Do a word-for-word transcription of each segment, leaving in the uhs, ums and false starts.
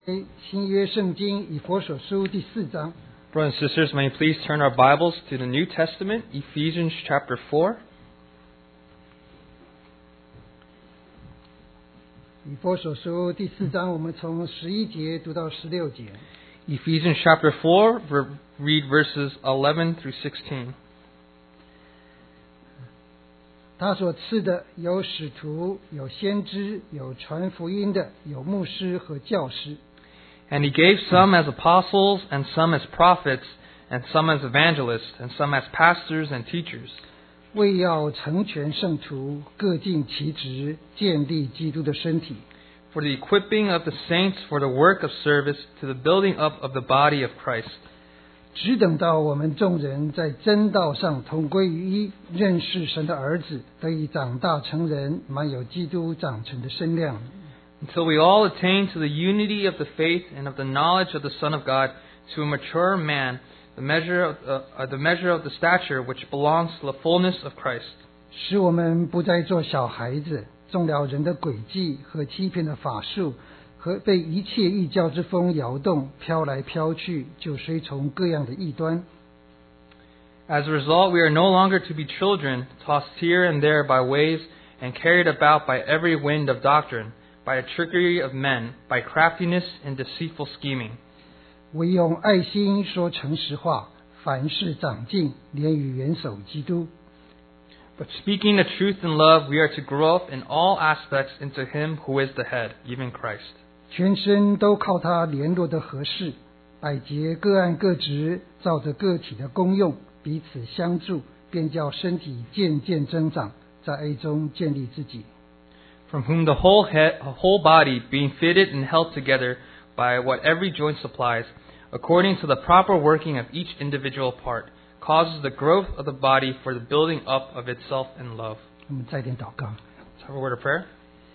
新约圣经以弗所书第四章。 Brothers and sisters, may you please turn our Bibles to the New Testament, Ephesians chapter four. 以弗所书第四章，我们从十一节读到十六节。 Ephesians chapter four, read verses eleven through sixteen. 他所赐的有使徒，有先知，有传福音的，有牧师和教师。 And he gave some as apostles, and some as prophets, and some as evangelists, and some as pastors and teachers. 为要成全圣徒，各尽其职，建立基督的身体。 For the equipping of the saints for the work of service, to the building up of the body of Christ. 只等到我们众人在真道上同归于一，认识神的儿子，得以长大成人，满有基督长成的身量。 Until we all attain to the unity of the faith and of the knowledge of the Son of God, to a mature man, the measure of, uh, the measure of the stature which belongs to the fullness of Christ. 使我们不再做小孩子，中了人的诡计和欺骗的法术，和被一切异教之风摇动，飘来飘去，就随从各样的异端。 As a result, we are no longer to be children, tossed here and there by waves, and carried about by every wind of doctrine, by the trickery of men, by craftiness and deceitful scheming. 唯用爱心说诚实话，凡事长进，连于元首基督。 But speaking the truth in love, we are to grow up in all aspects into Him who is the head, even Christ. 全身都靠他联络的合适，百节各按各职，照着个体的功用，彼此相助，便叫身体渐渐增长，在爱中建立自己。 From whom the whole head, whole body, being fitted and held together by what every joint supplies, according to the proper working of each individual part, causes the growth of the body for the building up of itself in love. 我们再点祷告。 Let's have a word of prayer.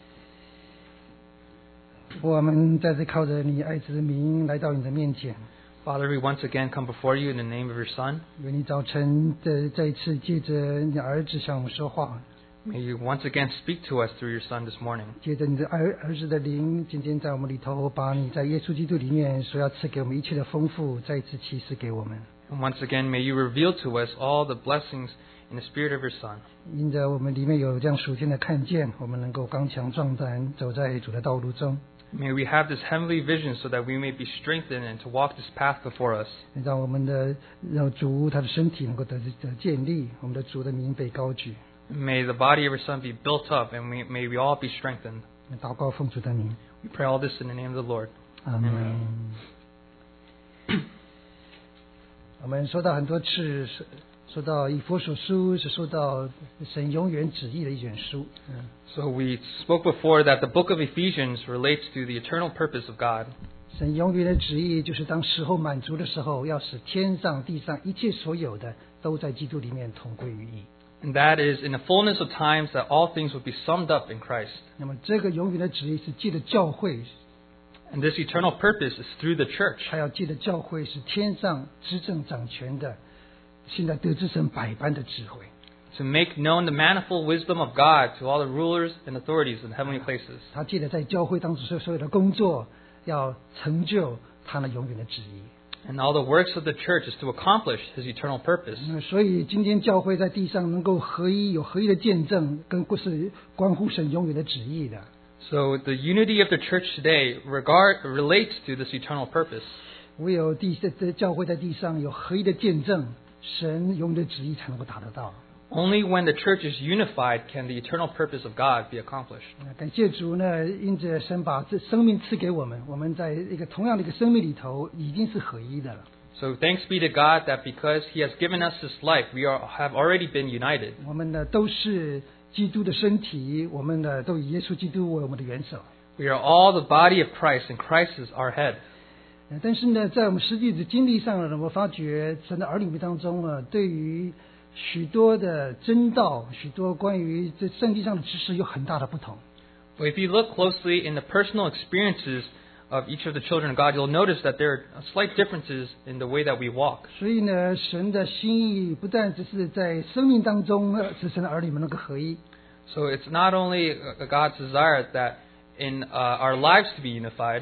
我们再次靠着你爱子的名来到你的面前， Father, we once again come before you in the name of your Son. 愿你早晨的再一次借着你的儿子向我们说话， May you once again speak to us through your Son this morning. 借着你的儿儿子的灵，渐渐在我们里头，把你在耶稣基督里面所要赐给我们一切的丰富，再一次启示给我们。 And once again, may you reveal to us all the blessings in the Spirit of your Son. 因着我们里面有这样属天的看见，我们能够刚强壮胆，走在主的道路中。 May we have this heavenly vision so that we may be strengthened and to walk this path before us. 让我们的让主他的身体能够得得建立，我们的主的名被高举。 May the body of your Son be built up, and we, may we all be strengthened. 祷告奉主的名， We pray all this in the name of the Lord. 阿门。我们说到很多次，说到以弗所书是说到神永远旨意的一卷书。嗯 So we spoke before that the book of Ephesians relates to the eternal purpose of God. 神永远的旨意就是当时候满足的时候，要使天上地上一切所有的都在基督里面同归于一。 And that is in the fullness of times that all things will be summed up in Christ. 那么这个永远的旨意是借着教会， And this eternal purpose is through the church. 还要借着教会是天上执政掌权的，现在得知神百般的智慧。 To make known the manifold wisdom of God to all the rulers and authorities in heavenly places. 他借着在教会当中所所有的工作，要成就他那永远的旨意。 And all the works of the church is to accomplish His eternal purpose. 嗯所以今天教会在地上能够合一，有合一的见证，跟是关乎神永远的旨意的。 So the unity of the church today regard, relates to this eternal purpose. 唯有地在教会在地上有合一的见证，神永远的旨意才能够达得到。 Only when the church is unified can the eternal purpose of God be accomplished. 感谢主呢，因着神把这生命赐给我们，我们在一个同样的一个生命里头，已经是合一的了。 So thanks be to God that because He has given us this life, we are, have already been united. 我们呢都是基督的身体，我们呢都以耶稣基督为我们的元首。 We are all the body of Christ, and Christ is our head. 呃但是呢，在我们实际的经历上呢，我发觉神的儿女们当中啊，对于许多的真道，许多关于这圣经上的知识有很大的不同。 But if you look closely in the personal experiences of each of the children of God, you'll notice that there are slight differences in the way that we walk. 所以呢，神的心意不但只是在生命当中，呃使神的儿女们能够合一， So it's not only uh, God's desire that in uh, our lives to be unified,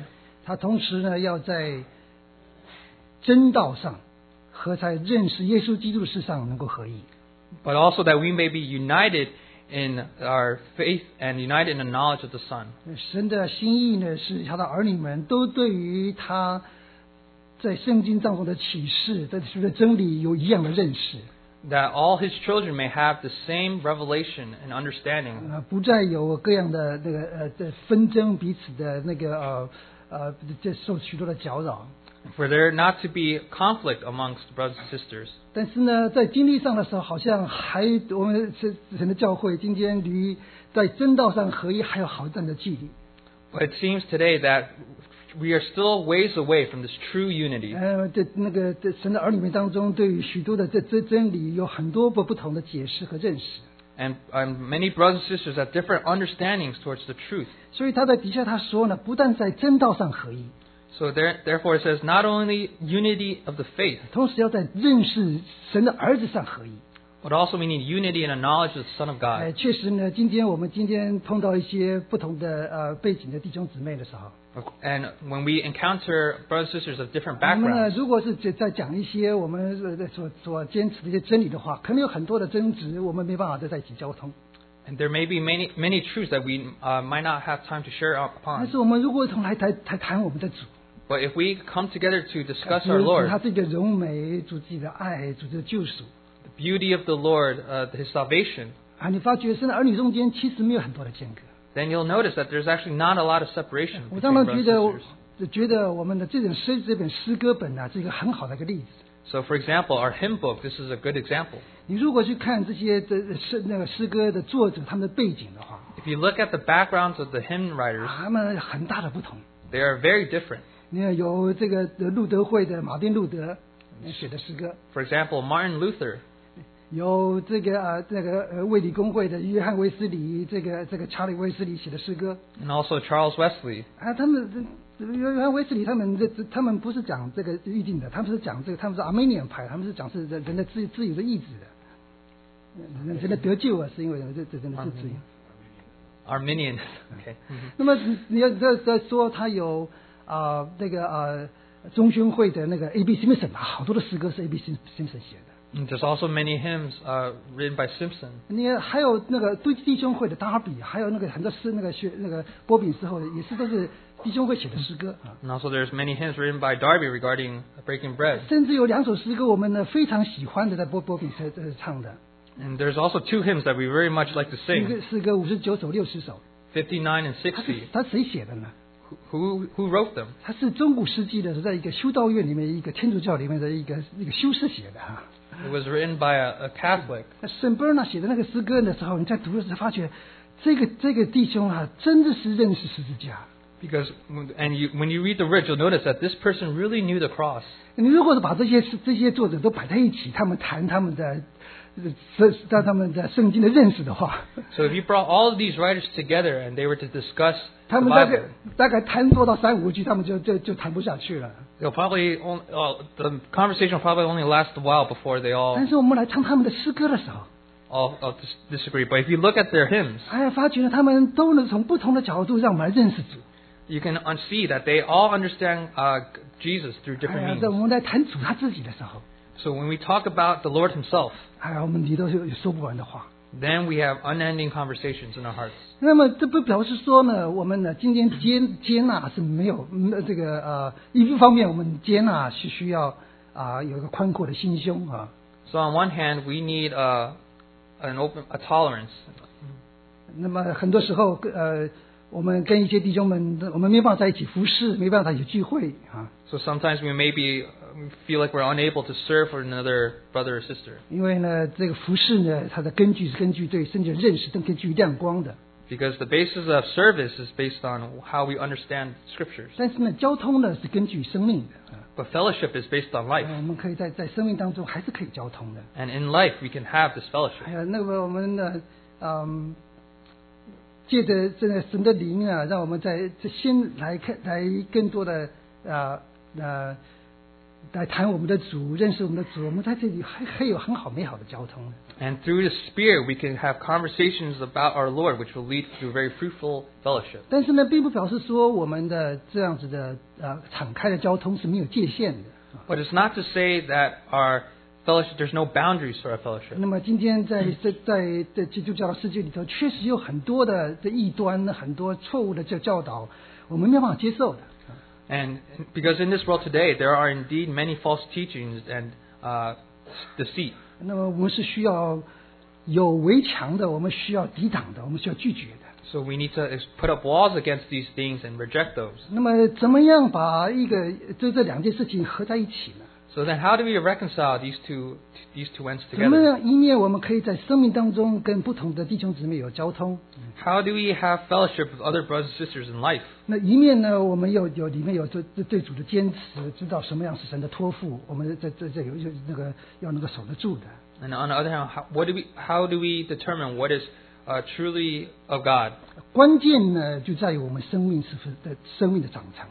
他同时呢要在真道上和在认识耶稣基督的事上能够合一。 But also that we may be united in our faith and united in the knowledge of the Son. 神的心意呢是他的儿女们都对于他在圣经当中的启示，在主的真理有一样的认识。 That all his children may have the same revelation and understanding. 呃，不再有各样的那个呃的纷争，彼此的那个呃呃，这受许多的搅扰。 For there not to be conflict amongst brothers and sisters. 但是呢，在经历上的时候，好像还我们神的教会今天离在真道上合一还有好一段的距离。 But it seems today that we are still ways away from this true unity. 呃，这那个这神的儿女们当中，对于许多的这这真理有很多不不同的解释和认识。 And, and many brothers and sisters have different understandings towards the truth. 所以他在底下他说呢，不但在真道上合一， So there, therefore it says not only unity of the faith, 同时要在认识神的儿子上合一。 but also we need unity in the knowledge of the Son of 哎， God. 确实呢，今天我们今天碰到一些不同的呃背景的弟兄姊妹的时候， And when we encounter brothers and sisters of different 我们呢， backgrounds, 如果是在在讲一些我们呃所所坚持的一些真理的话，可能有很多的争执，我们没办法再在一起交通。 and there may be many many truths that we uh, might not have time to share 但 upon. 是我们如果一同来谈谈谈我们的主， But if we come together to discuss 主 our 主他 Lord, 自己的荣美，主自己的爱，主的救赎 the beauty of the Lord, uh, His salvation, 啊，你发觉神的儿女中间其实没有很多的间隔。 then you'll notice that there's actually not a lot of separation 我 between 当然 brothers 觉 and 得 sisters. 觉得我们的这本诗这本诗歌本呢、是一个很好的一个例子。 So, for example, our hymn book, this is a good example. 你如果去看这些的诗那个诗歌的作者他们的背景的话， If you look at the backgrounds of the hymn writers, 他们很大的不同。 they are very different. 你看有这个路德会的马丁路德写的诗歌， For example, Martin Luther, 有这个啊那个呃卫理公会的约翰卫斯理，这个这个查理卫斯理写的诗歌 and also Charles Wesley. 啊，他们这约翰卫斯理他们这这他们不是讲这个预定的，他们是讲这个他们是 Arminian 派，他们是讲是人的自自由的意志的，人人的得救啊是因为人这这人的是自由。 Arminian. Okay. 那么你你要再再说他有啊、呃、那个呃中宣会的那个 A B Simpson 啊，好多的诗歌是 A B Simpson 写的。 And there's also many hymns uh, written by Simpson. 你还有那个对弟兄会的达比，还有那个很多诗那个学那个波比时候也是都是弟兄会写的诗歌啊。 And also there's many hymns written by Darby regarding breaking bread. 甚至有两首诗歌我们呢非常喜欢的，在波波比这这唱的。 And there's also two hymns that we very much like to 诗 sing, 歌诗歌五十九首六十首， fifty-nine and 他是 sixty. 他谁写的呢？ Who, who wrote them? 他是中古世纪的，是在一个修道院里面一个天主教里面的一个一个修士写的哈。 It was written by a, a Catholic. 那圣伯纳写的那个诗歌的时候，你在读的时候发觉，这个这个弟兄啊，真的是认识十字架。 Because, and you, when you read the words, you'll notice that this person really knew the cross. 你如果是把这些这些作者都摆在一起，他们谈他们的圣在他们的圣经的认识的话， So if you brought all of these writers together and they were to discuss 他 the 们大概 Bible, 大概谈做到三五句，他们就就就谈不下去了。 they'll probably only, uh, the conversation will probably only last a while before they all 但是我们来唱他们的诗歌的时候， all, all dis- disagree. But if you look at their hymns, 哎，发觉呢，他们都能从不同的角度让我们来认识主。 you can un- see that they all understand uh, Jesus through 哎 different 呀，在我 means. 们在谈主他自己的时候， So when we talk about the Lord Himself, 哎呀，我们里头有有说不完的话。 then we have unending conversations in our hearts. 那么这不表示说呢，我们呢今天接接纳是没有嗯这个呃，一方面我们接纳是需要啊、有一个宽阔的心胸啊。 So on one hand, we need uh, an open a tolerance. 那么很多时候呃，我们跟一些弟兄们，我们没办法在一起服侍，没办法在一起聚会啊， So sometimes we maybe uh, feel like we're unable to serve for another brother or sister 因为呢这个服侍呢，它的根据是根据对圣经的认识，跟根据亮光的。 because the basis of service is based on how we understand scriptures. 但是呢，交通呢是根据生命的啊。 But fellowship is based on 呃 life. 我们可以在在生命当中还是可以交通的。 And in life, we can have this 哎 fellowship. 呀，那么我们呢，嗯，借着这个神的灵啊，让我们在这先来看，来更多的啊呃来谈我们的主，认识我们的主，我们在这里还还有很好美好的交通。 And through the Spirit, we can have conversations about our Lord, which will lead to very fruitful fellowship. 但是呢，并不表示说我们的这样子的呃敞开的交通是没有界限的。 But it's not to say that our fellowship, there's no boundaries for our fellowship. 那么今天在在在在基督教的世界里头，确实有很多的的异端，很多错误的教教导，我们没有办法接受的。 And because in this world today, there are indeed many false teachings and uh, deceit. 那么我们是需要有围墙的，我们需要抵挡的，我们需要拒绝的。 So we need to put up walls against these things and reject those. 那么怎么样把一个这这两件事情合在一起呢？ So then how do we reconcile these two these two ends 怎么 together? 样？一面我们可以在生命当中跟不同的弟兄姊妹有交通， How do we have fellowship with other brothers and sisters in life? 那一面呢，我们有有里面有对对对主的坚持，知道什么样是神的托付，我们在在这有有那个要能够守得住的。 And on the other hand, how, what do we how do we determine what is uh, truly of God? 关键呢，就在于我们生命是否的生命的长成。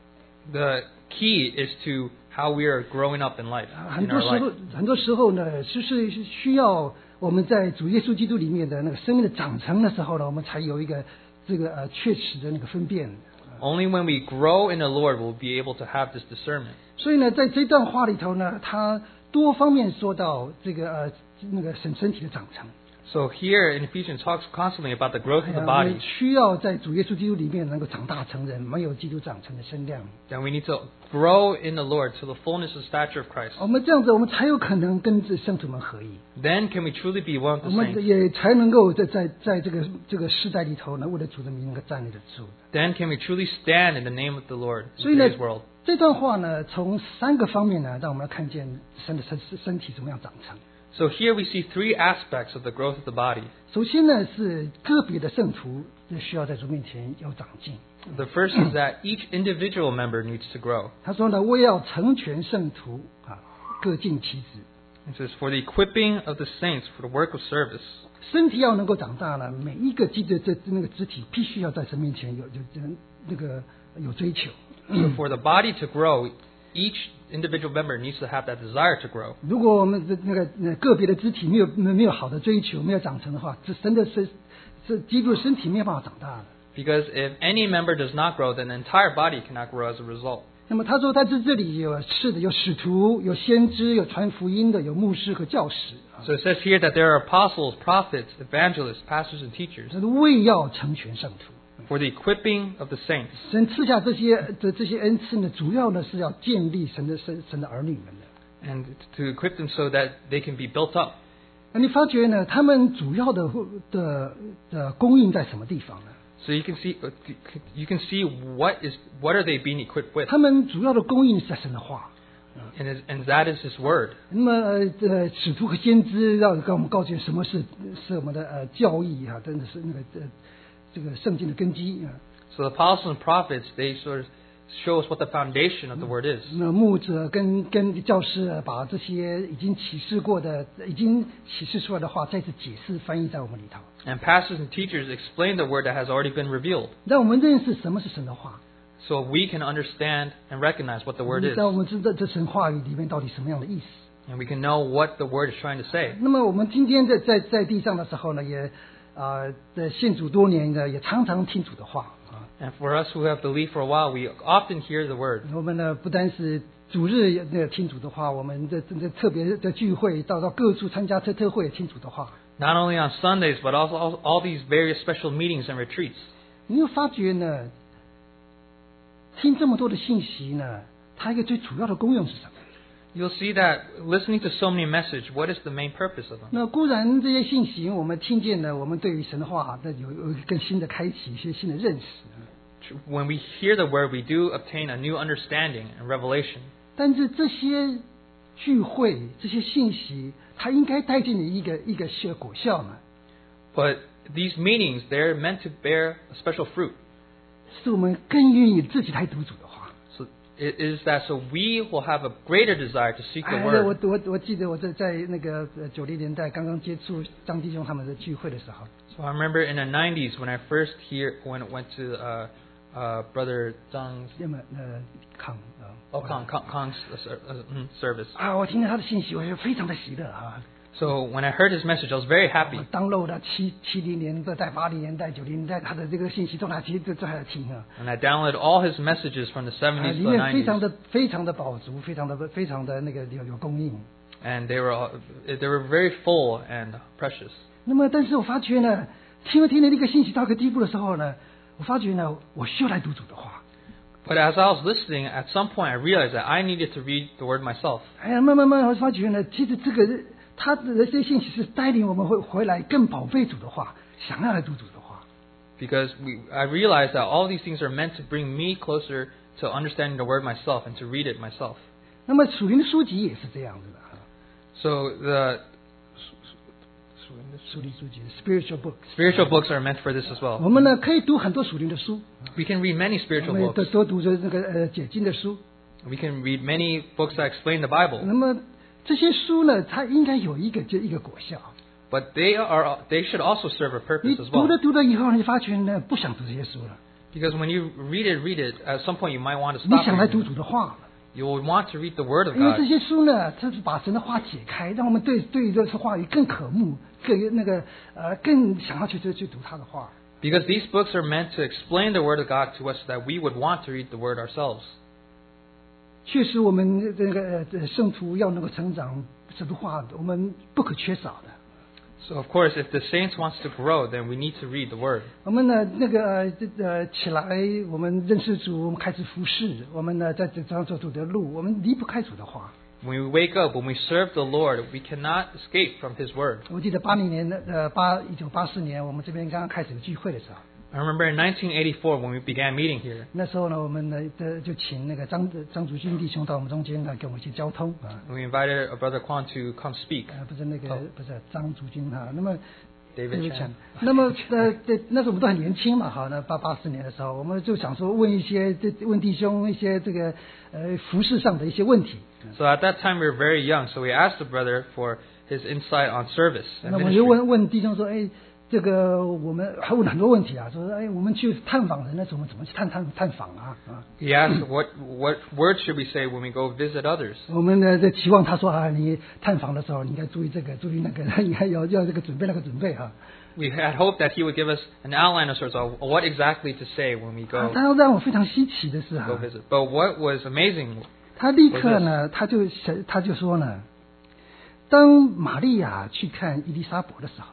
The key is to how we are growing up in life. 很 In 多 our 时候 life. 很多时候呢，就是需要我们在主耶稣基督里面的那个生命的长成的时候呢，我们才有一个这个呃确实的那个分辨。 Only when we grow in the Lord will we be able to have this discernment. 所以呢，在这段话里头呢，他多方面说到这个呃那个身身体的长成。 So here in Ephesians talks constantly about the growth of the 呃我 body. 们需要在主耶稣基督里面能够长大成人，没有基督长成的身量。 Then we need to grow in the Lord to the fullness and stature of Christ. 我们这样子，我们才有可能跟这圣徒们合一， Then can we truly be one 我 with the 们 saints? 也才能够在在在这个这个时代里头呢，为了主的名能够站立得住。 Then can we truly stand in the name of the Lord 所 in 以呢 today's world? 这段话呢，从三个方面呢，让我们看见神的身身体怎么样长成。 So here we see three aspects of the growth of the body. 首先呢，是个别的圣徒需要在主面前有长进。 The first is that each individual member needs to grow. 他说呢，我也要成全圣徒啊，各尽其职。 It says, for the equipping of the saints for the work of service. 身体要能够长大呢，每一个基的这那个肢体必须要在神面前有有有那个有追求。 So for the body to grow, each individual member needs to have that desire to grow. 如果我们的那个呃个别的肢体没有没有好的追求，没有长成的话，这神的身这基督的身体没有办法长大的。 Because if any member does not grow, then the entire body cannot grow as a result. 那么他说，他在这里有是的，有使徒，有先知，有传福音的，有牧师和教师。 So it says here that there are apostles, prophets, evangelists, pastors, and teachers 他说为要成全圣徒。 for the equipping of the saints. 神赐下这些的这些恩赐呢，主要呢是要建立神的神神的儿女们的。 And to equip them so that they can be built up. 那你发觉呢，他们主要的的的供应在什么地方呢？ So you can see, you can see what is what are they being equipped with, 他们主要的供应是在神的话。 and is, and that is His word. 那么呃，呃使徒和先知要跟我们告诫什么是是我们的呃教义啊，真的是那个呃这个圣经的根基啊。 So the apostles and prophets, they sort of show us what the foundation of the word is. 那牧者跟跟教师啊把这些已经启示过的、已经启示出来的话，再次解释翻译在我们里头， And pastors and teachers explain the word that has already been revealed, 让我们认识什么是神的话， so we can understand and recognize what the word is, 让我们知道这神话语里面到底什么样的意思。 and we can know what the word is trying to say. 那么我们今天在在在地上的时候呢，也啊在信主多年的，也常常听主的话啊。 And for us who have believed for a while, we often hear the word. 我们呢不单是主日也那个听主的话，我们的这特别的聚会，到到各处参加特特会也听主的话。 Not only on Sundays, but also all, all these various special meetings and retreats. 你有发觉呢？听这么多的信息呢，它一个最主要的功用是什么？ You'll see that listening to so many messages, what is the main purpose of them? 那固然这些信息我们听见了，我们对于神的话那有有一个更新的开启，一些新的认识。 When we hear the word, we do obtain a new understanding and revelation. 但是这些聚会、这些信息，它应该带进你一个一个些果效呢？ But these meetings, they're meant to bear a special fruit. 是我们更愿意自己来读主的话。 So it is that so we will have a greater desire to seek the 哎， word. 我我我记得我在在那个九零年代刚刚接触张弟兄他们的聚会的时候， So I remember in the nineties when I first hear when it went to uh, uh, Brother Zhang's 那么呃抗呃 Oh, Kong, Kong, Kong's uh, ser- uh, mm, service. 啊，我听到他的信息，我就非常的喜乐啊。 So when I heard his message, I was very 我 happy. download 了七七零年代、八零年代、九零年代他的这个信息，都拿去都都还在听啊。 And I downloaded all his messages from the 啊， seventies 里 to the 面非常 nineties. 的非常的饱足，非常的非常的那个有有供应。 And they were all, they were very full and precious. 那么，但是我发觉呢，听了听了那个信息到一个地步的时候呢，我发觉呢，我需要来读主的话。 But as I was listening, at some point I realized that I needed to read the word myself. 哎呀，慢慢慢慢，我发觉呢，其实这个他的这些信息是带领我们会回来更宝贝主的话，想要来读主的话。 Because we, I realized that all these things are meant to bring me closer to understanding the word myself and to read it myself. 那么属灵的书籍也是这样子的啊， So the 属灵书籍 （spiritual books）。 spiritual books are meant for this as 我 well. 们呢可以读很多属灵的书， We can read many 我 spiritual 们多 books. 多读着那个呃解经的书。 We can read many books that explain the Bible. 那么这些书呢，它应该有一个就一个果效。 But they are they should also serve a 你 purpose as 读着 well. 读着以后，你发觉呢不想读这些书了， Because when you read it, read it, at some point you might want to 你 stop 想来读 reading. 主的话了。 You will want to read the Word of 因为这 God. 些书呢，它是把神的话解开，让我们对对这些话语更渴慕，更那个呃更想要去去去读他的话。 Because these books are meant to explain the Word of God to us so that we would want to read the Word ourselves. 确实，我们这个呃圣徒要能够成长，这个话我们不可缺少的。 So of course, if the saints wants to grow, then we need to read the Word. 我们呢，那个呃这呃起来，我们认识主，我们开始服侍，我们呢在这张走主的路，我们离不开主的话。 When we wake up, when we serve the Lord, we cannot escape from His Word. 我记得八零年的呃八一九八四年，我们这边刚刚开始有聚会的时候， I remember in nineteen eighty-four when we began meeting here, 那时候呢，我们呢的就请那个张张竹君弟兄到我们中间来跟我们一起交通啊。 we invited a brother Kwan to come speak. 呃，不是那个哦不是张竹君哈，那么 David 对 Chan. 那么呃，对，那时候我们都很年轻嘛，哈，那八八四年的时候，我们就想说问一些这问弟兄一些这个呃服饰上的一些问题。 So at that time we were very young, so we asked the brother for his insight on service 那 and 我就 ministry. 问问弟兄说，哎，这个我们还问了很多问题啊，说哎，我们去探访人的时候，我们怎么去探探探访啊啊？ He asked what what words should we say when we go visit others. 我们呢在期望他说啊，你探访的时候你应该注意这个，注意那个，你还要要这个准备那个准备哈、啊。 We had hoped that he would give us an outline of sorts of what exactly to say when we 啊 go 他让我非常稀奇的是哈、 go visit. But what was amazing, 他立刻呢，他就想他就说呢，当玛利亚去看伊丽莎伯的时候，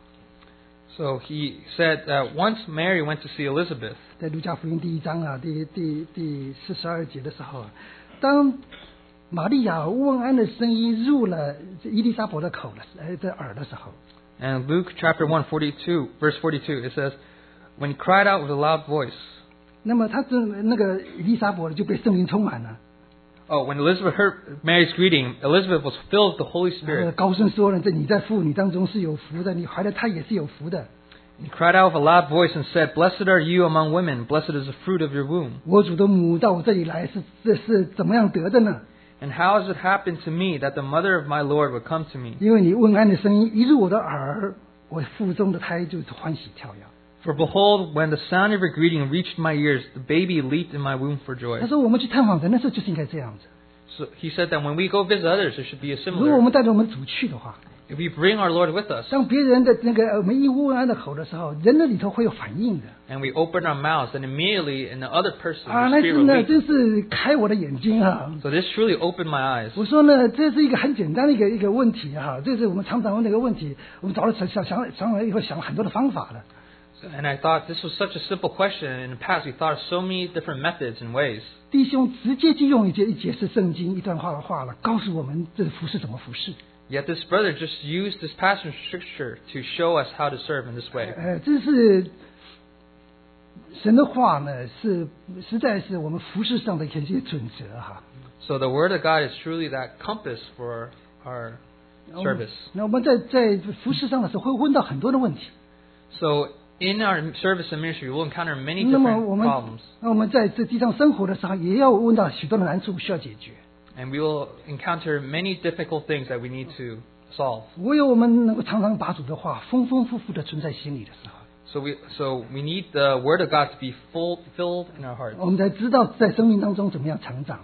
so he said that once Mary went to see Elizabeth, 在路加福音第一章啊，第第第四十二节的时候啊，当玛利亚问安的声音入了伊丽莎伯的口的呃的耳的时候， and Luke chapter one forty-two verse forty-two, it says, when he cried out with a loud voice. 那么他这那个伊丽莎伯就被圣灵充满了， Oh, when Elizabeth heard Mary's greeting, Elizabeth was filled with the Holy 呃 Spirit. 高声说呢，这你在妇女当中是有福的，你怀了胎也是有福的。 He cried out with a loud voice and said, Blessed are you among women, blessed is the fruit of your womb. 我主的母到我这里来是这是怎么样得的呢？ And how has it happened to me that the mother of my Lord would come to me? 因为你问安的声音一入我的耳，我腹中的胎就欢喜跳跃。 For behold, when the sound of your greeting reached my ears, the baby leaped in my womb for 他 joy. 说我们去探访人的时候就是应该这样子。 So he said that when we go visit others, there should be a 如果我 similar. 们带着我们主去的话， If we bring our Lord with us, 当别人的那个呃我们一问安的口的时候，人的里头会有反应的。 and we open our mouths, then immediately in the other person, 啊， the 那 spirit 是 will 呢， leap. 真是开我的眼睛啊！ So this truly opened my eyes. 我说呢，这是一个很简单的一个一个问题哈、这是我们常常问的一个问题，我们找了想想想想了以后想了很多的方法了。 And I thought this was such a simple question. In the past, we thought of so many different methods and ways. 弟兄直接就用一节一节是圣经一段话的话了，告诉我们这服侍怎么服侍。 Yet this brother just used this passage of scripture to show us how to serve in this way. 呃，这是神的话呢，是实在是我们服侍上的一些准则哈。 So the word of God is truly that compass for our service. 那我们在在服侍上的时候会问到很多的问题。 So in our service and ministry, we'll encounter many 那么 different 我们 problems. 那我们在这地上生活的时候，也要问到许多的难处需要解决。 And we will encounter many difficult things that we need to solve. 唯有我们能够常常把主的话丰丰富富的存在心里的时候， So we, so we need the word of God to be full, filled in our hearts. 我们才知道在生命当中怎么样成长。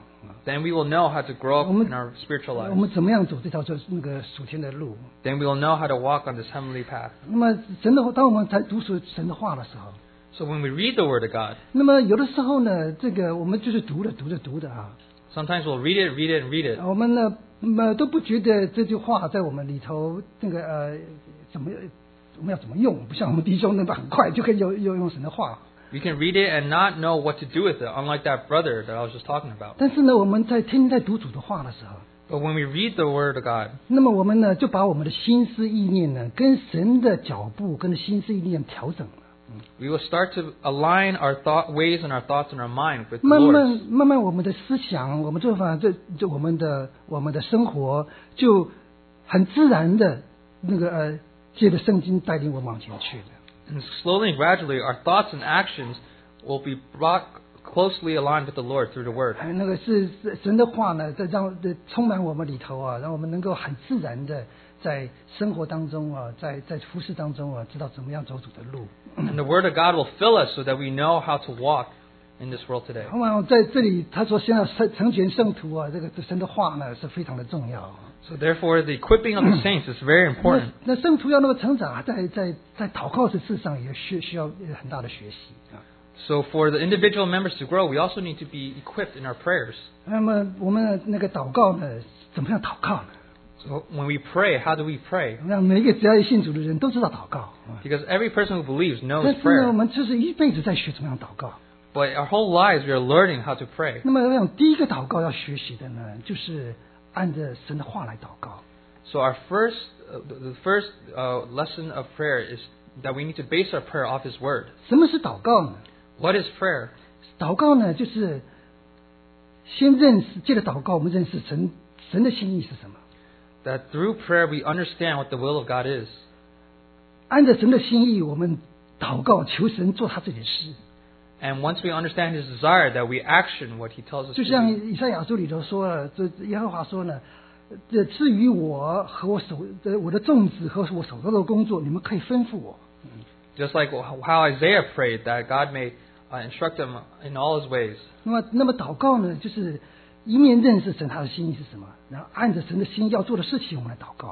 then we will know how to grow up 我们 in our spiritual 我 lives. 们怎么样走这条这那个属天的路？ Then we will know how to walk on this heavenly path. 那么神的当我们在读属神的话的时候， So when we read the Word of God, 那么有的时候呢，这个我们就是读着读着读的啊， sometimes we'll read it, read it, and read it. 我们呢呃都不觉得这句话在我们里头那个呃怎么我们要怎么用，不像我们弟兄那么很快就可以用用用神的话。 We can read it and not know what to do with it, unlike that brother that I was just talking about. 但是呢，我们在天天在读主的话的时候， But when we read the Word of God, 那么我们呢就把我们的心思意念呢跟神的脚步跟心思意念调整了。 we will start to align our thought ways and our thoughts in our mind with the 慢 Lord's. 慢慢慢，我们的思想，我们做法，这这我们的我们的生活就很自然的那个呃，借着圣经带领我们往前去的。 And slowly and gradually, our thoughts and actions will be brought closely aligned with the Lord through the Word. 哎，那个是是神的话呢，在让这充满我们里头啊，让我们能够很自然的在生活当中啊，在在服事当中啊，知道怎么样走主的路。 And the Word of God will fill us so that we know how to walk in this world today. 那么在这里，他说，现在成成全圣徒啊，这个神的话呢是非常的重要。 So therefore, the equipping of the saints is very 那 important. 那圣徒要那个成长啊，在在在祷告的事上也需需要很大的学习啊。 So for the individual members to grow, we also need to be equipped in our prayers. 那么我们那个祷告呢，怎么样祷告呢？ So when we pray, how do we pray? 让每一个只要信主的人都知道祷告啊。 Because every person who believes 但 knows 是呢，我 prayer. 们就是一辈子在学怎么样祷告。 But our whole lives, we are learning how to pray. 那么我想第一个祷告要学习的呢，就是按着神的话来祷告。 So our first, uh, the the first uh, lesson of prayer is that we need to base our prayer off His Word. 什么是祷告呢？ What is prayer? 祷告呢，就是先认识，借着祷告，我们认识神神的心意是什么。 That through prayer we understand what the will of God is. 按着神的心意，我们祷告求神做他自己的事。 And once we understand His desire, that we action what He tells us 就 to 像 do. 以赛亚书里头说了，这耶和华说呢，这至于我和我手的我的种子和我手头的工作，你们可以吩咐我。 Just like how Isaiah prayed that God may uh, instruct him in all His ways. 那么，那么祷告呢，就是一面认识神他的心意是什么，然后按着神的心要做的事情，我们来祷告。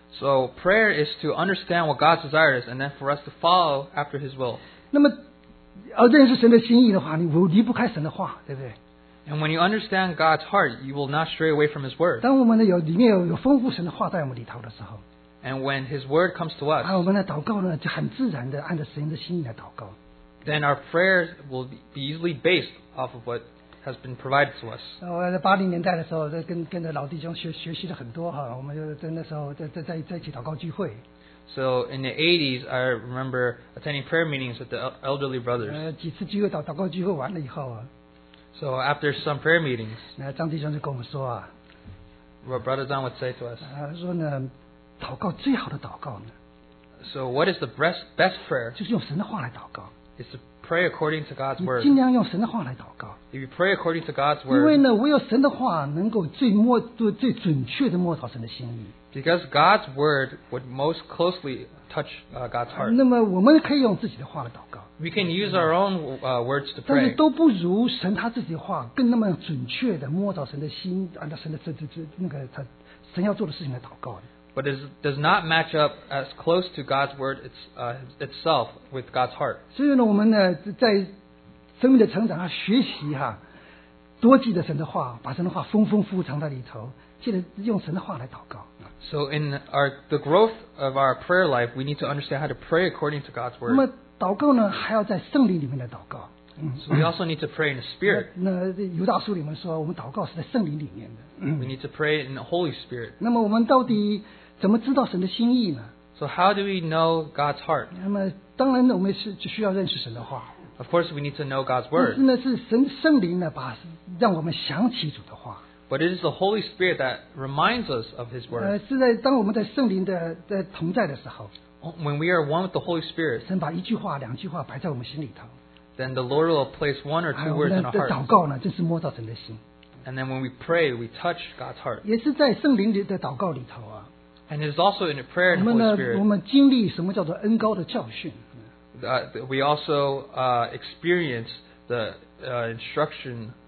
So prayer is to understand what God's desire is, and then for us to follow after His will. 那么，要认识神的心意的话，你离不开神的话，对不对？ And when you understand God's heart, you will not stray away from His word. 当我们呢有里面有有丰富神的话在我们里头的时候， And when His word comes to 啊，我 us, 们的祷告呢就很自然的按照神的心意来祷告。 then our prayers will be easily based off of what has been provided to us. 我在八零年代的时候，在跟跟着老弟兄学学习了很多哈，我们就在那时候在在在在一起祷告聚会， So in the eighties, I remember attending prayer meetings with the el- elderly brothers. 呃，几次聚会祷祷告聚会完了以后啊， So after some prayer meetings, 那张弟兄就跟我们说啊， what Brother John would say to us, 啊说呢，祷告最好的祷告呢， so what is the best, best prayer? 就是用神的话来祷告， Is to pray according to God's 你 word. 尽量用神的话来祷告， If you pray according to God's 因为 word, 呢，唯有神的话能够最摸最最准确的摸到神的心意。 because God's word would most closely touch uh, God's heart. 那么我们可以用自己的话来祷告， We can use our own uh, words to 但是 pray, 都不如神他自己的话更那么准确的摸到神的心，按照神的这这这那个他神要做的事情来祷告的。 but it does not match up as close to God's word it's, uh, itself with God's heart. 所以呢，我们呢在生命的成长要学习哈，多记得神的话，把神的话丰丰富富藏在里头，记得用神的话来祷告。 So in our the growth of our prayer life, we need to understand how to pray according to God's 那 word. 么祷告呢，还要在圣灵里面来祷告。嗯， So we also need to pray in the Spirit. 那那犹大书里面说，我们祷告是在圣灵里面的。 We need to pray in the Holy Spirit. 那么我们到底怎么知道神的心意呢？ So how do we know God's heart? 那么当然呢，我们是就需要认识神的话， Of course, we need to know God's 但 word. 是呢，是神圣灵呢，把让我们想起主的话。 But it is the Holy Spirit that reminds us of His 呃， word. 是在当我们在圣灵的的同在的时候， When we are one with the Holy Spirit, 神把一句话、两句话摆在我们心里头。 then the Lord will place one or 还 two 有我 words 们 in 的 our 祷 hearts. 告呢，真是摸到神的心， And then when we pray, we touch God's heart. 也是在圣灵里的祷告里头啊。 And it is also in the prayer 我 in the 们 Holy 呢，我 Spirit. 们经历什么叫做恩高的教训？ Uh, we also uh, experience the uh, instruction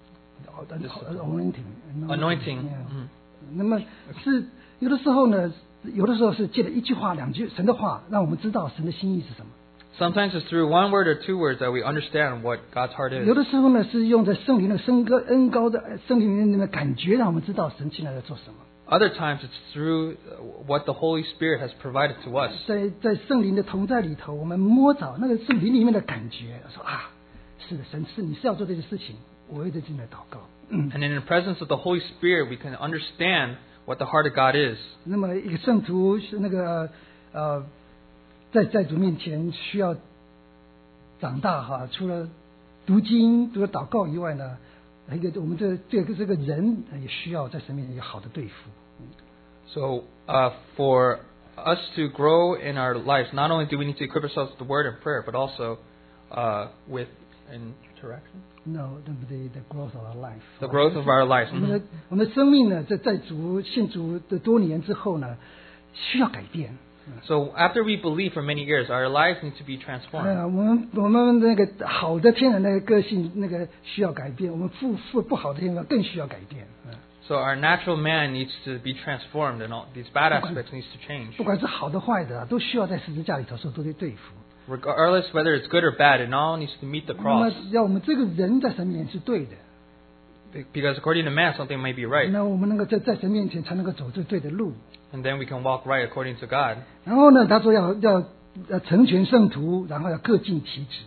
anointing Anointing. Yeah. Mm. 那么是有的时候呢，有的时候是借了一句话、两句神的话，让我们知道神的心意是什么。 Sometimes it's through one word or two words that we understand what God's heart 有 is. 的时候呢，是用在圣灵的升高恩高的圣灵里面的感觉，让我们知道神现在在做什么。 Other times it's through what the Holy Spirit has provided to us. 在在圣灵的同在里头，我们摸着那个圣灵里面的感觉，说啊，是的，神是你是要做这件事情，我为这进来祷告。嗯。 And in the presence of the Holy Spirit, we can understand what the heart of God is. 那么一个圣徒是那个呃，在在主面前需要长大哈，除了读经、除了祷告以外呢，一个我们这这个这个人也需要在神面前有好的对付。 So, uh, for us to grow in our lives, not only do we need to equip ourselves with the Word and prayer, but also uh, with interaction. No, the the the growth of our life. The growth of our lives. 我们的我们的生命呢，在在主信主的多年之后呢，需要改变。 So after we believe for many years, our lives need to be transformed. 呃，我们我们那个好的天然的个性那个需要改变，我们负负不好的天然更需要改变。嗯 So our natural man needs to be transformed, and all these bad aspects needs to change. 不管是好的坏的，都需要在十字架里头受多的对付。 Regardless whether it's good or bad, it all needs to meet the 那么 cross. 要我们这个人在神面前是对的， Because according to man, something may be right, 那我们能够在在神面前才能够走最对的路。 and then we can walk right according to God. 然后呢，他说要要要成全圣徒，然后要各尽其职。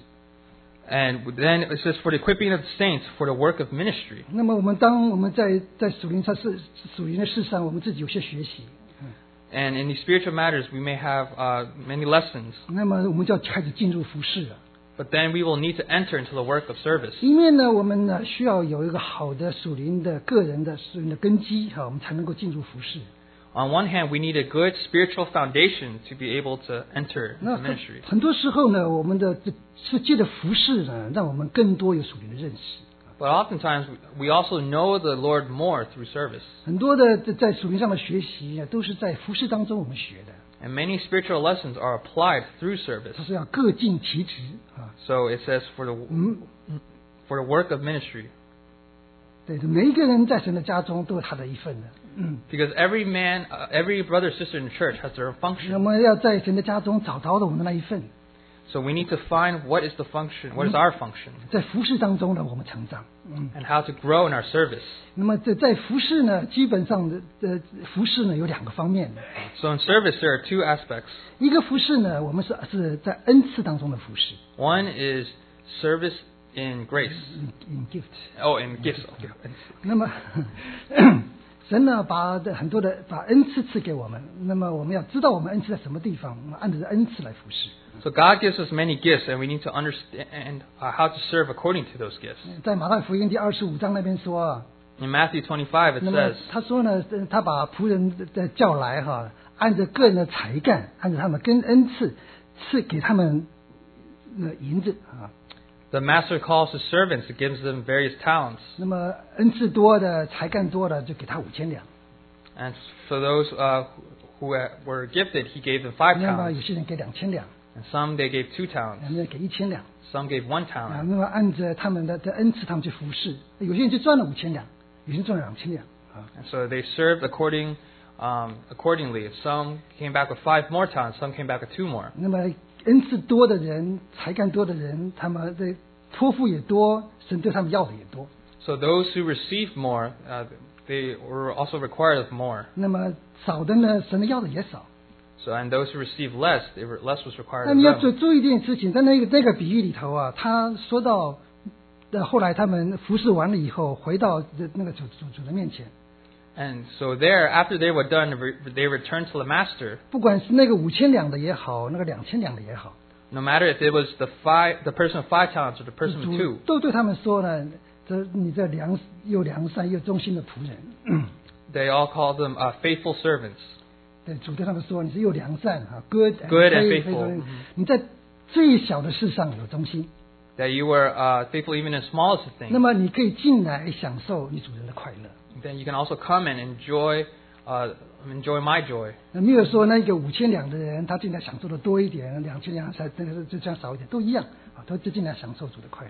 And then it says for the equipping of the saints for the work of ministry. 那么我们当我们在在属灵上是属灵的事上，我们自己有些学习， And in these spiritual matters, we may have uh, many lessons, 那么我们就要开始进入服事了。 but then we will need to enter into the work of service. 一面呢，我们呢需要有一个好的属灵的个人的属灵的根基哈，我们才能够进入服事。 On one hand, we need a good spiritual foundation to be able to enter 那 into 很 ministry. 很多时候呢，我们的这是借着服事呢，让我们更多有属灵的认识。 But oftentimes, we also know the Lord more through service. 很多的在在属灵上的学习呢，都是在服事当中我们学的。 And many spiritual lessons are applied through service. 他说要各尽其职啊， So it says for the 嗯， for the work of ministry. 对，每一个人在神的家中都有他的一份的。嗯， Because every man, uh, every brother or sister in the church has their own 那 function. 么要在神的家中找到的我们的那一份， So we need to find what is the function, what is our function, 在服事当中呢，我们成长。嗯， and how to grow in our service. 那么在在服事呢，基本上的呃服事呢有两个方面， So in service, there are two aspects. 一个服事呢，我们是是在恩赐当中的服事 One is service in grace. ，in gift。 Oh, in gifts. Okay. 那么神呢，把的很多的把恩赐赐给我们，那么我们要知道我们恩赐在什么地方，我们按照恩赐来服事。 So God gives us many gifts, and we need to understand uh, how to serve according to those gifts. 在马太福音第二十五章那边说啊， In Matthew twenty-five, it 那么 says, 他说呢，呃他把仆人的叫来哈，按照个人的才干，按照他们跟恩赐赐给他们那银子啊。 the master calls his servants and gives them various talents. 那么恩赐多的、才干多的，就给他五千两。 And for those uh, who uh, were gifted, he gave them five 那么有 talents. 些人给两千两， And some they gave two 有 talents. 人给一千两 Some gave one 啊。 talent. 那么按着他们的的恩赐，他们去服侍。有些人就赚了五千两，有些人赚了两千两啊。 And so they served according um, accordingly. Some came back with five more talents. Some came back with two more. 那么恩赐多的人、才干多的人，他们的托付也多，神对他们要的也多。 So those who received more, uh, they were also required of more. 那么少的呢，神的要的也少。 So and those who received less, they were, less was required 那 of 你要注 them. 注意一件事情，在那个那个比喻里头啊，他说到，呃，后来他们服侍完了以后，回到这那个主主主的面前， And so there, after they were done, re- they returned to the master. 不管是那个五千两的也好，那个两千两的也好， No matter if it was the five, the person with five talents or the person with 主 two, 都对他们说呢，这你这良又良善又忠心的仆人， they all called them uh, faithful servants. 对主对他们说，你是又良善啊 ，good and Good and faithful， faithful 你在最小的事上有忠心， That you were uh, faithful even in smallest of 那 things. 么你可以进来享受你主人的快乐。 Then you can also come and enjoy, uh, enjoy my joy. 那没有说那个五千两的人，他进来享受的多一点，两千两才那个就这样少一点，都一样啊，都就进来享受主的快乐。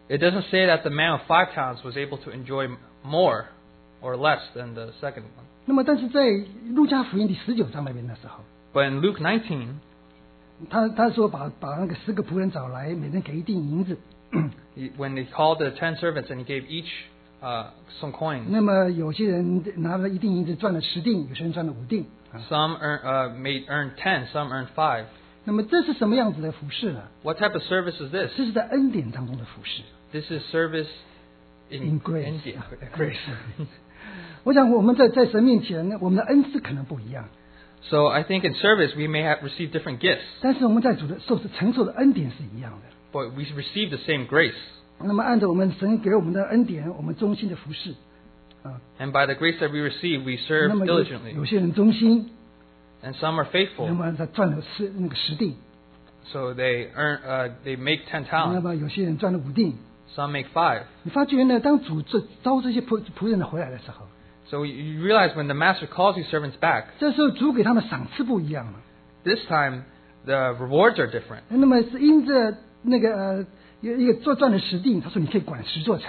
It doesn't say that the man of five talents was able to enjoy more or less than the second one. 那么，但是在路加福音第十九章那边的时候， But in Luke nineteen, 他他说把把那个十个仆人找来，每人给一锭银子。 he, when they called the ten servants and he gave each uh, some coins, 那么有些人拿了一锭银子赚了十锭，有些人赚了五锭。啊 some earn, uh, made earn ten, some earned five. 那么这是什么样子的服饰呢？ What type of service is this? 这是在恩典当中的服饰。 This is service in, In grace. in grace. 我想我们在在神面前，我们的恩赐可能不一样， So I think in service we may have received different gifts, 但是我们在主的受承受的恩典是一样的。 but we received the same grace. 那么按照我们神给我们的恩典，我们忠心的服侍啊。 And by the grace that we receive, we serve 那么有 diligently. 有些人忠心， And some are 那 faithful, 么他赚了十那个十锭， so they earn, uh, they make ten 那 talents. 么有些人赚了五锭。 Some make five. 你发觉呢，当主这招这些仆仆人回来的时候， So you realize when the master calls these servants back, 这时候主给他们赏赐不一样了。 this time the rewards are different. 那么是因着那个呃有一个做赚了十锭，他说你可以管十座城。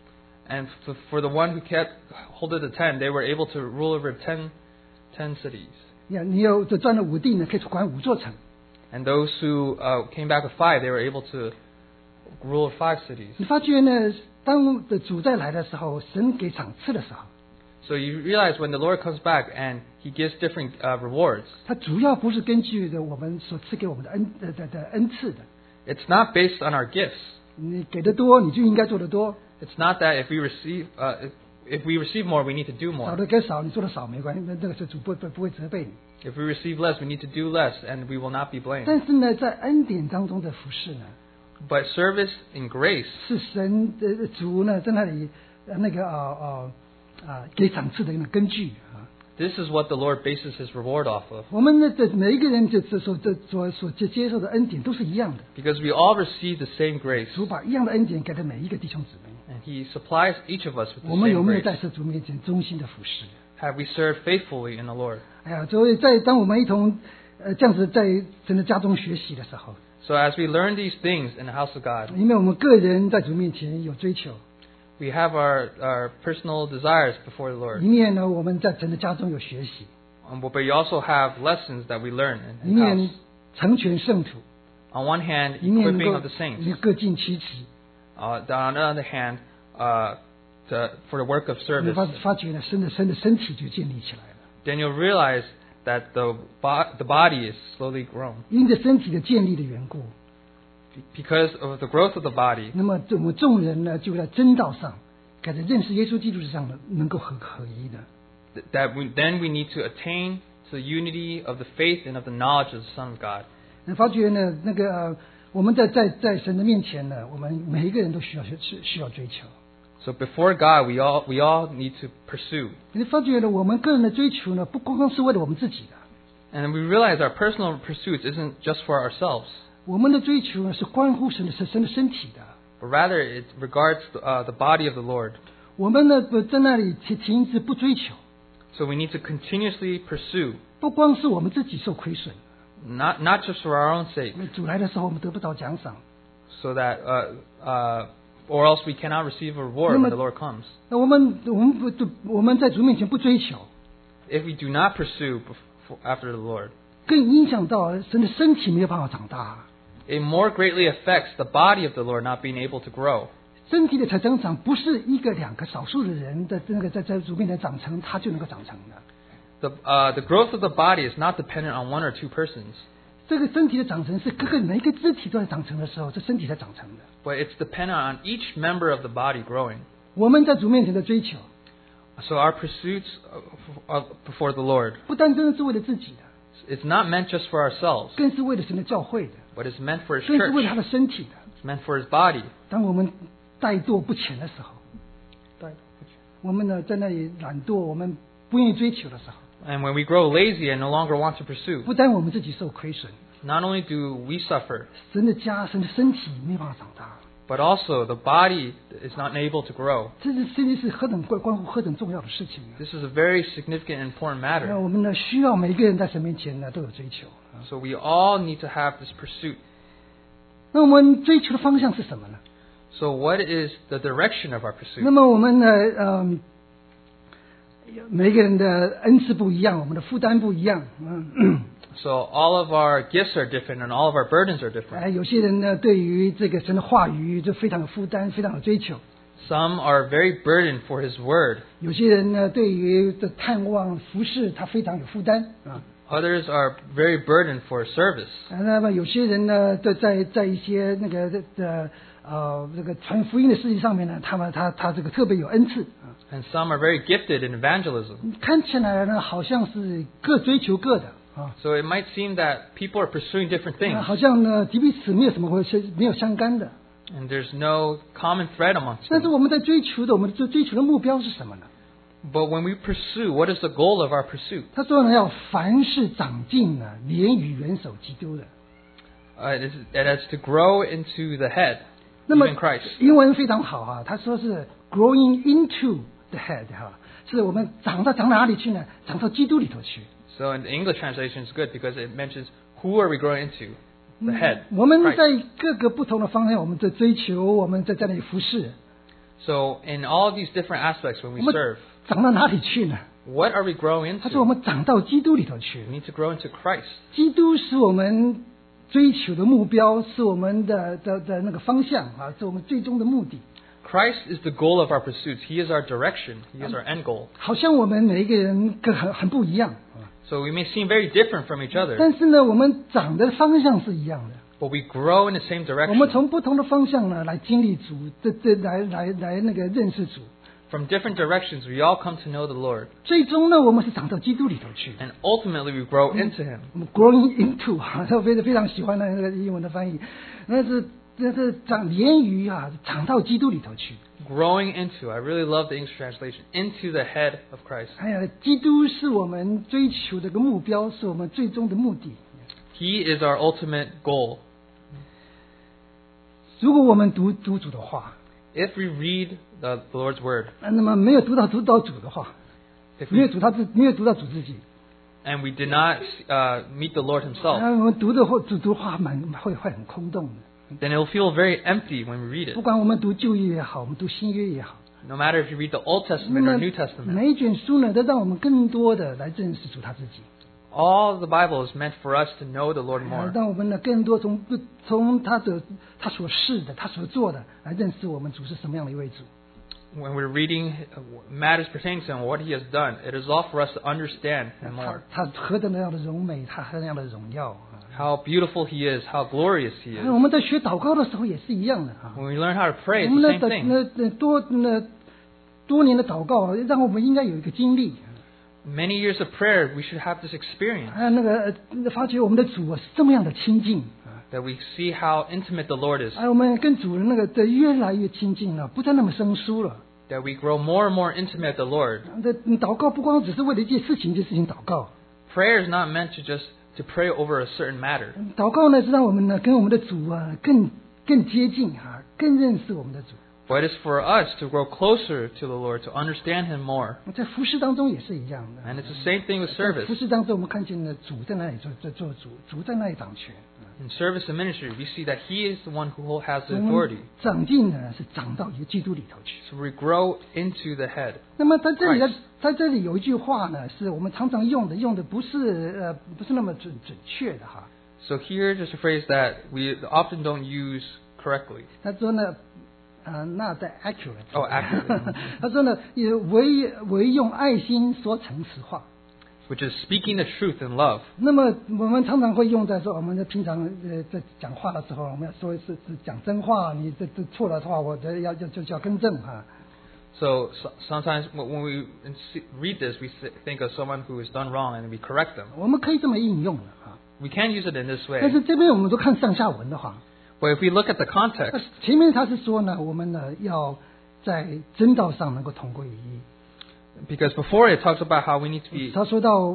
And f- for the one who kept hold of the ten, they were able to rule over ten, ten cities. 你看，你有这赚了五锭呢，可以管五座城。 And those who uh, came back with five, they were able to rule five cities. 你发觉呢，当的主再来的时候，神给赏赐的时候， So you realize when the Lord comes back and He gives different uh, rewards, 他主要不是根据的我们所赐给我们的恩的的的恩赐的。 it's not based on our gifts. 你给的多，你就应该做的多； It's not that if we receive uh, if, if we receive more, we need to do 少 more. 的给少，你做的少没关系，那那个是主不不不会责备你。 If we receive less, we need to do less, and we will not be blamed. 但是呢，在恩典当中的服饰呢， But service in grace 是神的主呢在那里呃那个啊啊啊给赏赐的一个根据啊。 this is what the Lord bases His reward off of. 我们的这每一个人这这所这所所接接受的恩典都是一样的， Because we all receive the same grace, 主把一样的恩典给了每一个弟兄姊妹。 and He supplies each of us with 我 the 们有 same 没有 grace. 在主面前忠心的服侍？ Have we served faithfully in the Lord? 哎呀，所以在当我们一同呃这样子在神的家中学习的时候， So as we learn these things in the house of God, 因为我们个人在主面前有追求， we have our, our personal desires before the 一 Lord. 面呢我们在神的家中有学习， Um, but we also have lessons that we learn 一 in His 面 house. 成全圣徒， On one hand, 一面能 equipping 够 of the saints. 能各尽其职。 Uh, on the other hand, uh, to, for the work of 你 service. 发发觉呢，神的神的身体就建立起来了。 Then you'll realize that the, bo- the body is slowly grown. 因着身体的建立的缘故， Because of the growth of the body, 那么我们众人呢，就在真道上，在认识耶稣基督上呢，能够合合一的。 th- that we, then we need to attain to the unity of the faith and of the knowledge of the Son of God. 你发觉呢，那个、呃我们在在在神的面前呢，我们每一个人都需要需需要追求。 So before God, we all, we all need to pursue. 你发觉呢，我们个人的追求呢，不光光是为了我们自己的， And we realize our personal pursuits isn't just for ourselves, 我们的追求呢是关乎神的神神的身体的。 but rather it regards the, uh, the body of the Lord. 我们呢不在那里停停止不追求， So we need to continuously pursue, 不光是我们自己受亏损， not, not just for our own sake, 因为主来的时候我们得不到奖赏。 so that, uh, uh, or else we cannot receive a reward when the Lord comes. 那我们我们不不我们在主面前不追求， If we do not pursue before, after the Lord, 更影响到神的身体没有办法长大。 it more greatly affects the body of the Lord not being able to grow. 身体的才增长不是一个两个少数的人的那个在在主面前长成，它就能够长成的。 The, uh, the growth of the body is not dependent on one or two persons, 这个身体的长成是各个每一个肢体都在长成的时候，这身体才长成的。 but it's dependent on each member of the body growing. 我们在主面前的追求， So our pursuits uh, before the Lord, 不单真的是为了自己的， it's not meant just for ourselves, 更是为了神的教会的， but it's meant for His 更是为了他 church. 的身体的。 It's meant for His body. 当我们怠惰不前的时候，我们呢在那里懒惰，我们不愿意追求的时候， And when we grow lazy and no longer want to pursue, 不单我们自己受亏损， not only do we suffer, 神的家、神的身体没有办法长大。 but also the body is not able to grow. 这是这是何等关关乎何等重要的事情啊！ This is a very significant and important 那 matter. 我们呢，需要每一个人在神面前呢都有追求啊。 So we all need to have this pursuit. 那我们追求的方向是什么呢？ So what is the direction of our 那 pursuit? 么我们呢，嗯，每个人的恩赐不一样，我们的负担不一样，嗯， So all of our gifts are different and all of our burdens are different. 哎，有些人呢对于这个神的话语就非常有负担，非常有追求； Some are very burdened for His Word. 有些人呢对于这探望服饰他非常有负担啊。 Others are very burdened for service. 啊那么有些人呢，在在在一些那个的呃这个传福音的事情上面呢，他们他他这个特别有恩赐啊。 And some are very gifted in evangelism. 看起来呢，好像是各追求各的啊， So it might seem that people are pursuing different 啊 things 好像呢彼此没有什么会是没有相干的。 and there's no common thread amongst 但是 them. 我们在追求的，我们追追求的目标是什么呢？ But when we pursue, what is the goal of our pursuit? 他说呢，要凡事长进呢，连于元首基督的。 Uh, it, is, it is to grow into the head, 那么 even Christ. 英文非常好啊，他说是 growing into the head 哈，是我们长到长到哪里去呢？长到基督里头去。 So in the English translation is good because it mentions who are we growing into? The head, 我们 Christ. 在各个不同的方向，我们在追求，我们在在那里服侍， So in all these different aspects when 我 we 们 serve, 长到哪里去呢？ what are we growing 他说我 into? 们长到基督里头去 We。need to grow into Christ. 基督是我们追求的目标，是我们的的的那个方向啊，是我们最终的目的。 Christ is the goal of our pursuits. He is our direction. He is our end goal. 好像我们每一个人跟很很不一样， So we may seem very different from each other, 但是呢，我们长的方向是一样的。 but we grow in the same 我们 direction. 从不同的方向呢来经历主，这这来来来那个认识主。 From different directions, we all come to know the Lord. 最终呢，我们是长到基督里头去。 And ultimately, we grow into Him. 我们 growing into 啊，特别非常喜欢那个英文的翻译，那是那是长连于啊，长到基督里头去。 Growing into, I really love the English translation, into the head of Christ. 哎呀，基督是我们追求的一个目标，是我们最终的目的。 He is our ultimate goal. 如果我们读读主的话， If we read the, the Lord's Word, 那么没有读到读到主的话， if 没有 we, 读他自，没有读到主自己， and we did not uh, meet the Lord Himself, 那我们读的或读读话蛮会会很空洞的。 then it will feel very empty when we read 不 it. 管我们读旧约也好，我们读新约也好， No matter if you read the Old 那 Testament 么 or New Testament, 每一卷书呢，都让我们更多的来认识主他自己， all the Bible is meant for us to know the Lord 啊 more. 让我们呢更多从不从他的他所示的、他所做的来认识我们主是什么样的一位主。 When we're reading matters pertaining to Him, what He has done, it is all for us to understand Him 他 more. 他何等那样的荣美，他何等那样的荣耀啊！ How beautiful He is, how glorious He 那我 is. 们在学祷告的时候也是一样的啊。 When we learn how to pray, 我 it's 们 the 的 same thing. 那那多那多年的祷告，让我们应该有一个经历， Many years of prayer, we should have this experience 啊，那个呃发觉我们的主啊是这么样的亲近啊， that we see how intimate the Lord is, 啊，我们跟主人那个的越来越亲近了，不再那么生疏了。 that we grow more and more intimate with the Lord. 这祷告不光只是为了一件事情，一件事情祷告， Prayer is not meant to just to pray over a certain matter. 祷告呢是让我们呢跟我们的主啊更更接近啊，更认识我们的主。 But it's for us to grow closer to the Lord, to understand Him more. 在服饰当中也是一样的。 And it's the same thing with 在 service. 服饰当中，我们看见了主在那里做在做主，主在那里掌权。 In service and ministry, we see that He is the one who has 我 the 们 authority. 长进呢是长到一个基督里头去。 So we grow into the head. 那么在这里呢 Christ， 在这里有一句话呢，是我们常常用的，用的不是呃不是那么准准确的哈。 So here, just a phrase that we often don't use correctly. 他说呢，呃，那在 accurate。 哦，accurate 他说呢，也唯唯用爱心说诚实话。 Which is speaking the truth in love. 那么我们常常会用在说，我们在平常呃在讲话的时候，我们要说是是讲真话，你这这错了的话，我的要要就就要更正哈。 So, so sometimes when when we read this, we think of someone who has done wrong and we correct them. 我们可以这么应用的哈。 We can use it in this 但 way. 是这边我们都看上下文的话， But if we look at the 那 context, 前面他是说呢，我们呢要在真道上能够同归于一。 because before it talks about how we need to be 他说到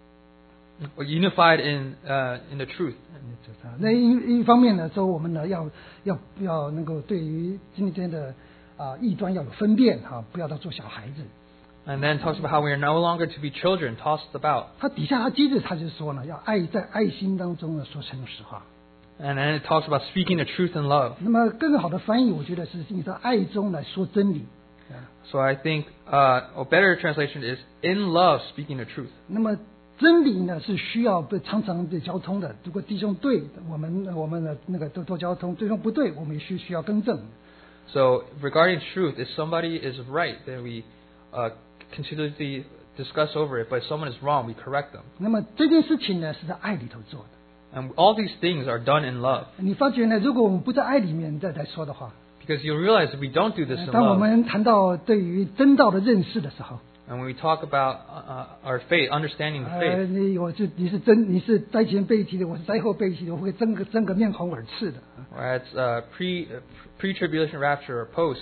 unified in uh, in the truth. 那一一方面呢，说我们呢要要要能够对于今天的啊异端要有分辨哈，不要当做小孩子。 And then talks about how we are no longer to be children tossed about. 他底下他接着他就说呢，要爱在爱心当中呢说诚实话。 And then it talks about speaking the truth in love. 那么更好的翻译，我觉得是你在爱中来说真理。 So I think uh, a better translation is in love speaking the truth. 那么真理呢是需要被常常被交通的。如果弟兄对我们我们的那个多多交通，弟兄不对，我们也需需要更正。 So regarding truth, if somebody is right, then we uh, continuously discuss over it. But if someone is wrong, we correct them. 那么这件事情呢是在爱里头做的。 And all these things are done in love. 你发觉呢，如果我们不在爱里面再来说的话， Because you realize if we don't do this in 当我 love, 们谈到对于真道的认识的时候， and when we talk about uh, our faith, understanding the 呃， faith, 你我是你是真你是灾前被提的，我是灾后被提的，我会争个争个面红耳赤的。 whether it's uh, pre uh, pre-tribulation rapture or post,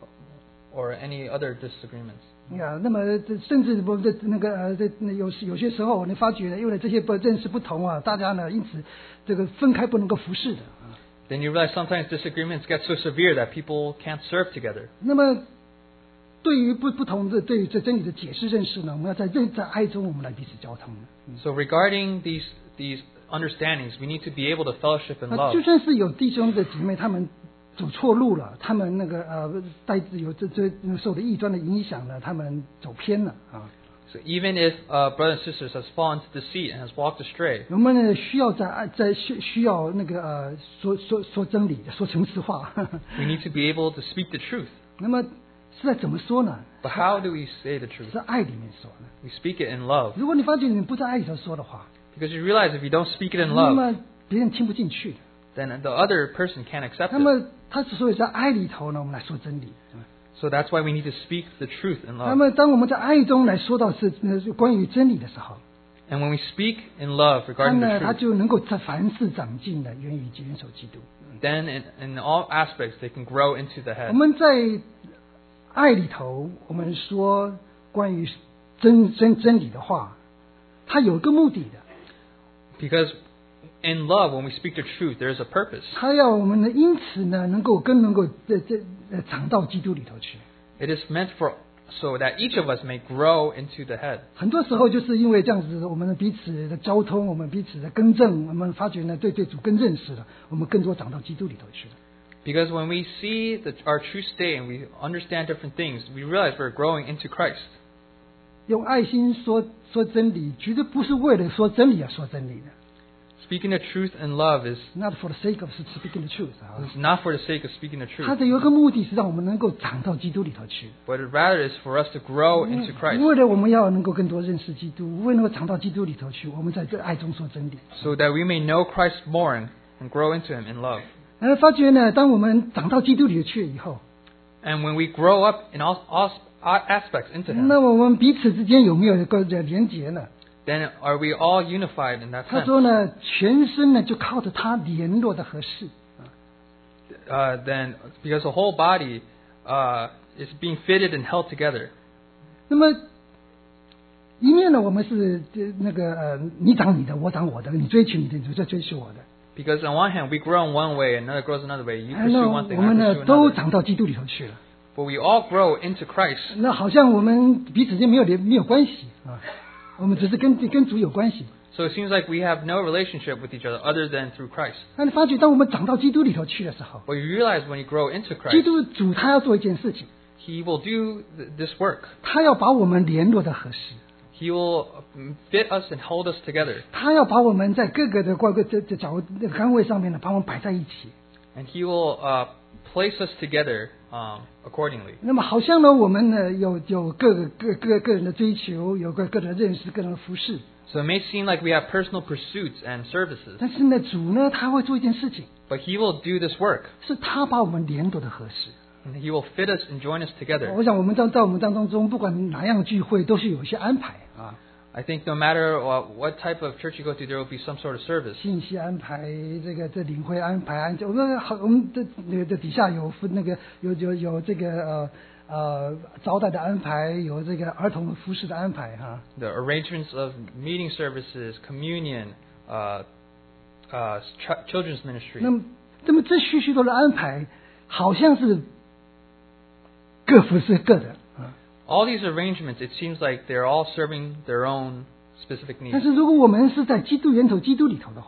or any other disagreements. 啊，那么这甚至我们的那个呃，这有有些时候，你发觉呢，因为这些不认识不同啊，大家呢因此这个分开不能够服侍的。 Then you realize sometimes disagreements get so severe that people can't serve together. 那么对于不不同的对于这真理的解释认识呢，我们要在认在爱中，我们来彼此交通。 So regarding these these understandings, we need to be able to fellowship in 那 love. 就算是有弟兄的姐妹，他们走错路了，他们那个呃带有这这受的异端的影响呢，他们走偏了啊。 So even if uh, brothers and sisters has fallen into deceit and has walked astray, 我们呢需要在爱在需需要那个呃说说说真理，说诚实话。 we need to be able to speak the truth. 那么是在怎么说呢？ But how do we say the truth? 是爱里面说的。 We speak it in love. 如果你发觉你不在爱里头说的话， Because you realize if you don't speak it in 那 love, 么别人听不进去。 then the other person can't accept 那 it. 么他之所以在爱里头呢，我们来说真理。 So that's why we need to speak the truth in 那 love. 么当我们在爱中来说到是呃关于真理的时候， And when we speak in love 他 regarding 呢 the 他 truth, 就能够在凡事长进的，源于元首基督。 then in, in all aspects they can grow into the 我 head. 们在爱里头，我们说关于真真真理的话，它有个目的的。 Because in love, when we speak the truth, there is a purpose. 他要我们呢，因此呢，能够更能够这这呃长到基督里头去。 It is meant for so that each of us may grow into the head. 很多时候就是因为这样子，我们彼此的交通，我们彼此的更正，我们发觉呢，对对主更认识了，我们更多长到基督里头去了。 Because when we see the, our true state and we understand different things, we realize we're growing into Christ. 用爱心说说真理，绝对不是为了说真理而说真理的。 Speaking the truth in love is, Not for the sake of speaking the truth 啊， is not for the sake of speaking the 它 truth, 的有一个目的是让我们能够长到基督里头去。 but rather is for us to grow into Christ, 为了我们要能够更多认识基督，为了能够长到基督里头去，我们在这爱中说真理。 so that we may know Christ more and, and grow into Him in love. 然后发觉呢，当我们长到基督里去以后， And when we grow up in all, all aspects into Him, 那么我们彼此之间有没有一个连结呢？ then are we all unified in that 他 sense? 说呢，全身呢就靠着他联络的合适。 Uh, then, because the whole body uh, is being fitted and held together. 那么一面呢，我们是呃那个呃，你长你的，我长我的，你追求你的，你在追求我的。 Because on one hand, we grow in one way, and another grows another way. You 那 pursue 我 one thing, 们 I 呢 pursue 都 another. 长到基督里头去了。 But we all grow into Christ. 那好像我们彼此间没有联没有关系啊，我们只是跟跟主有关系。 So it seems like we have no relationship with each other other than through Christ. 那你发觉，当我们长到基督里头去的时候， But you realize when you grow into 基 Christ, 督主他要做一件事情， He will do th- this work. 他要把我们联络的合适， He will um, fit us and hold us together. 他要把我们在各个的各个这这角这个岗位上面呢，把我们摆在一起。 And He will uh, place us together um, accordingly. 那么好像呢，我们呢有有各个各各个人的追求，有个个人的认识，个人的服饰。 So it may seem like we have personal pursuits and services, 但是呢，主呢他会做一件事情， but He will do this work. 是他把我们联络的合适。 And He will fit us and join us together. 我想我们在在我们当中，不管哪样聚会，都是有一些安排啊， I think no matter uh, what type of church you go to, there will be some sort of service. 信息安排，这个这领会安排，安我们好，我们的这这底下有那个有有有这个呃呃招待的安排，有这个儿童服饰的安排哈。 The arrangements of meeting services, communion, uh, uh, ch- children's 那 ministry. 么，那么这许许多的安排，好像是各服侍各的啊。 All these arrangements, it seems like they're all serving their own specific 但 needs. 是如果我们是在基督源头、基督里头的话，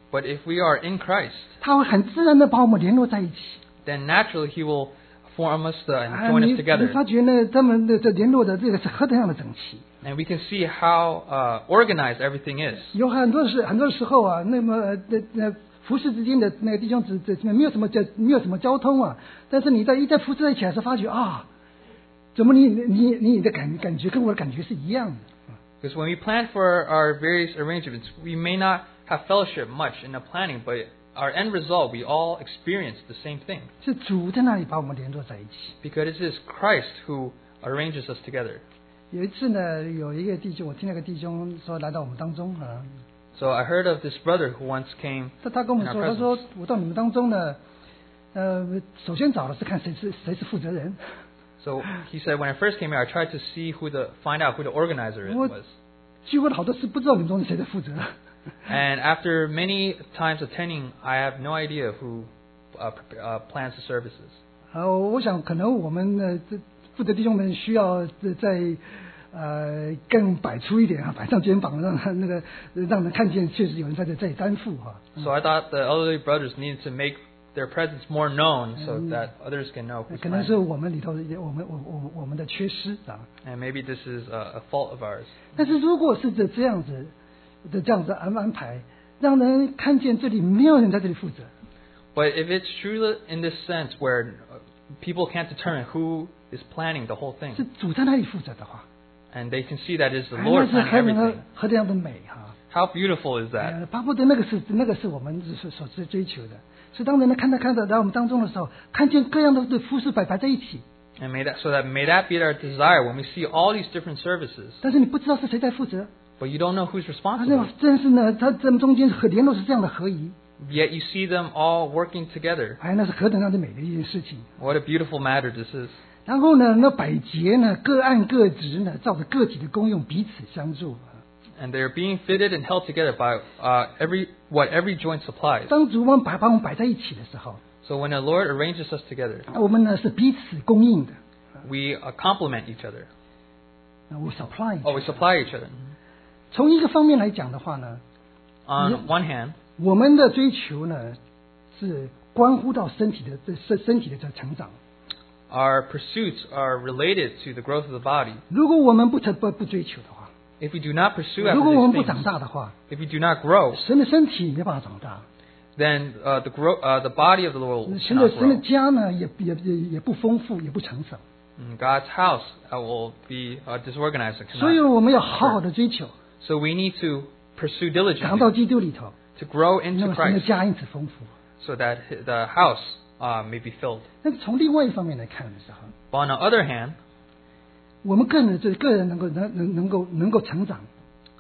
But if we are in Christ, 他会很自然的把我们联络在一起。 then naturally He will form us the, and 啊， join 你 us 你 together. 发觉呢，他们的这联络的这个是何等样的整齐。 And we can see how uh, organized everything is. 有很多时很多时候啊，那么呃那那服侍之间的那个弟兄姊姊妹没有什么交没有什么交通啊，但是你在一在服侍在一起的时候，发觉啊，怎么你你你的感感觉跟我的感觉是一样的。 Because when we plan for our various arrangements, we may not have fellowship much in the planning, but our end result, we all experience the same thing. 是主在那里把我们联络在一起。 Because it is Christ who arranges us together. 有一次呢，有一个弟兄，我听那个弟兄说来到我们当中啊， So I heard of this brother who once came 他他跟我 in 们 our 说，他说 presence. 我到你们当中呢，呃，首先找的是看谁是谁是负责人。 So he said, when I first came here, I tried to see who the find out who the organizer it 我 was. 聚会了好多次，不知道你们中间谁在负责。 And after many times attending, I have no idea who uh, prep- uh, plans the services. 啊，我想可能我们呢，这负责弟兄们需要在呃更摆出一点啊，摆上肩膀，让他那个让人看见，确实有人在这这里担负哈。 So I thought the elderly brothers needed to make their presence more known so that others can know who's 可能是 planning. 我们里头我们我我我们的缺失啊。 And maybe this is a, a fault of ours. 但是如果是这这样子的这样子安安排，让人看见这里没有人在这里负责， But if it's true in this sense where uh, people can't determine who is planning the whole 是 thing, 主在那里负责的话， and they can see that it's the 哎 Lord 那是 planning 何等的 everything, 何等样的美哈！ how beautiful is that? 呃，巴不得那个是那个是我们所所追追求的。是当人们看到看到来我们当中的时候，看见各样的的服饰摆摆在一起， And may that, so that may that be our desire when we see all these different services, 但是你不知道是谁在负责。 but you don't know who's 啊， responsible. 那真是呢，他这中间和联络是这样的合一， Yet you see them all working together. 哎，那是何等样的美的一件事情。 What a beautiful matter this is. 然后呢，那百节呢，各按各职呢，照着个体的功用彼此相助。 And they're being fitted and held together by uh, every what every joint supplies. 当主我们把把我们摆在一起的时候， So when the Lord arranges us together, 我们呢是彼此供应的。 we uh, complement each other. 我 supply。 Oh, we supply each other. 从一个方面来讲的话呢， On Yeah. one hand, 我们的追求呢是关乎到身体的这身身体的这成长。 our pursuits are related to the growth of the body. 如果我们不成不不追求的话， If we do not pursue 如 after 果我们 these 不长 things, 大的话， if we do not grow, 神的身体没办法长大， then uh, the grow, uh, the body of the Lord 神的 cannot 神的 grow. 家呢也也也也不丰富，也不成熟， Mm, God's house uh, will be uh, disorganized and 所以 cannot. 我们要好好的追求， So we need to pursue 长到 diligently 基督里头， to grow 那 into 么神的 Christ 家因此丰富。 so that hi- the house uh, may be filled. 但是从另外一方面来看的时候， But on the other hand, 我们个人这个人能够能能能够能够成长，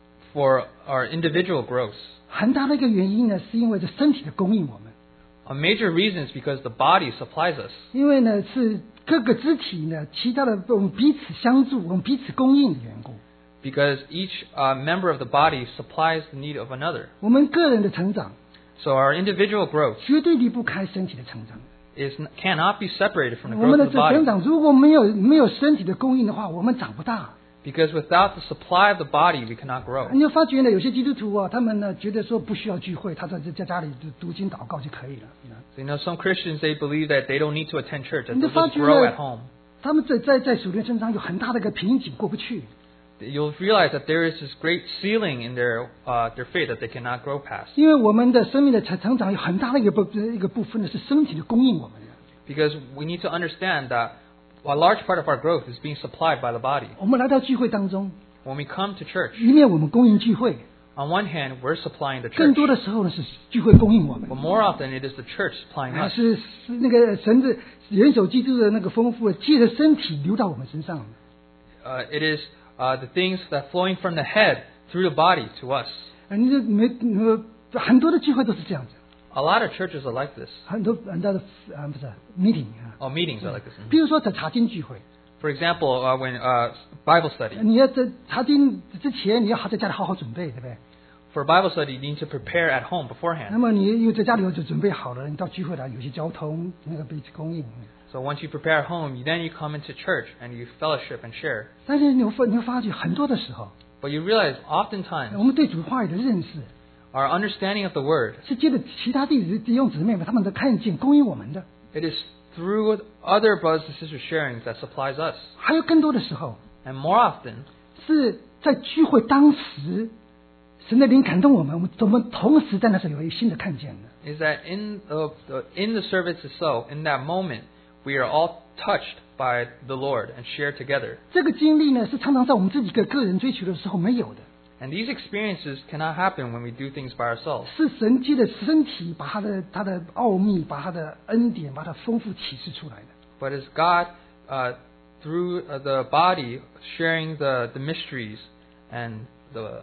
for our individual growth, 很大的一个原因呢，是因为这身体的供应我们。 a major reason is because the body supplies us. 因为呢是各个肢体呢，其他的我们彼此相助，我们彼此供应的缘故。 Because each uh, member of the body supplies the need of another. 我们个人的成长 So our individual growth 绝对离不开身体的成长。 is cannot be separated from the 我们 growth 的 of 这 the 成 body. 长如果没有没有身体的供应的话，我们长不大。 Because without the supply of the body, we cannot grow. 你就发觉呢，有些基督徒啊，他们呢觉得说不需要聚会，他在在家里读经祷告就可以了。 So, you know, some Christians, they believe that they don't need to attend church, that 你就 they'll 发 just 觉 grow 呢 at home. 他们在在在属灵身上有很大的一个瓶颈过不去。 You'll realize that there is this great ceiling in their uh, their faith that they cannot grow past. 因为我们的生命的成成长有很大的一个部一个部分呢是身体的供应我们的。 Because we need to understand that a large part of our growth is being supplied by the body. 我们来到聚会当中， When we come to church, 一面我们供应聚会， on one hand, we're supplying the 更 church. 多的时候呢是聚会供应我们 But。more often, it is the church supplying 啊， us. 是是那个神的元首基督的那个丰富，借着身体流到我们身上。 Uh, it is uh, the things that flowing from the head through the body to us. 啊，你这没呃很多的聚会都是这样子， A lot of churches are like this. 很多很多的啊不是 meeting 啊， Or meetings are like this. 比如说在查经聚会， For example, uh, when uh, Bible study. 你要在查经之前，你要好在家里好好准备，对不对？ For Bible study, you need to prepare at home 那 beforehand. 么你又在家里就准备好了，你到聚会来有些交通那个彼此供应。 So once you prepare at home, you, then you come into church and you fellowship and share. 但是你会发你会发觉很多的时候， But you realize 我 oftentimes 们对主话语的认识， Our understanding of the Word, 是借着其他弟弟兄姊妹们他们的看见供应我们的。 it is through other brothers and sisters sharing that supplies us. 还有更多的时候， And more often, 是在聚会当时，神的灵感动我们，我们我们同时在那时候有一个新的看见的。 is that in the, the in the service itself, in that moment, we are all touched by the Lord and share together. 这个经历呢，是常常在我们自己个个人追求的时候没有的， And these experiences cannot happen when we do things by ourselves. 是神借的身体把他的他的奥秘，把他的恩典，把他丰富启示出来的。 But it's God, uh, through uh, the body, sharing the, the mysteries and the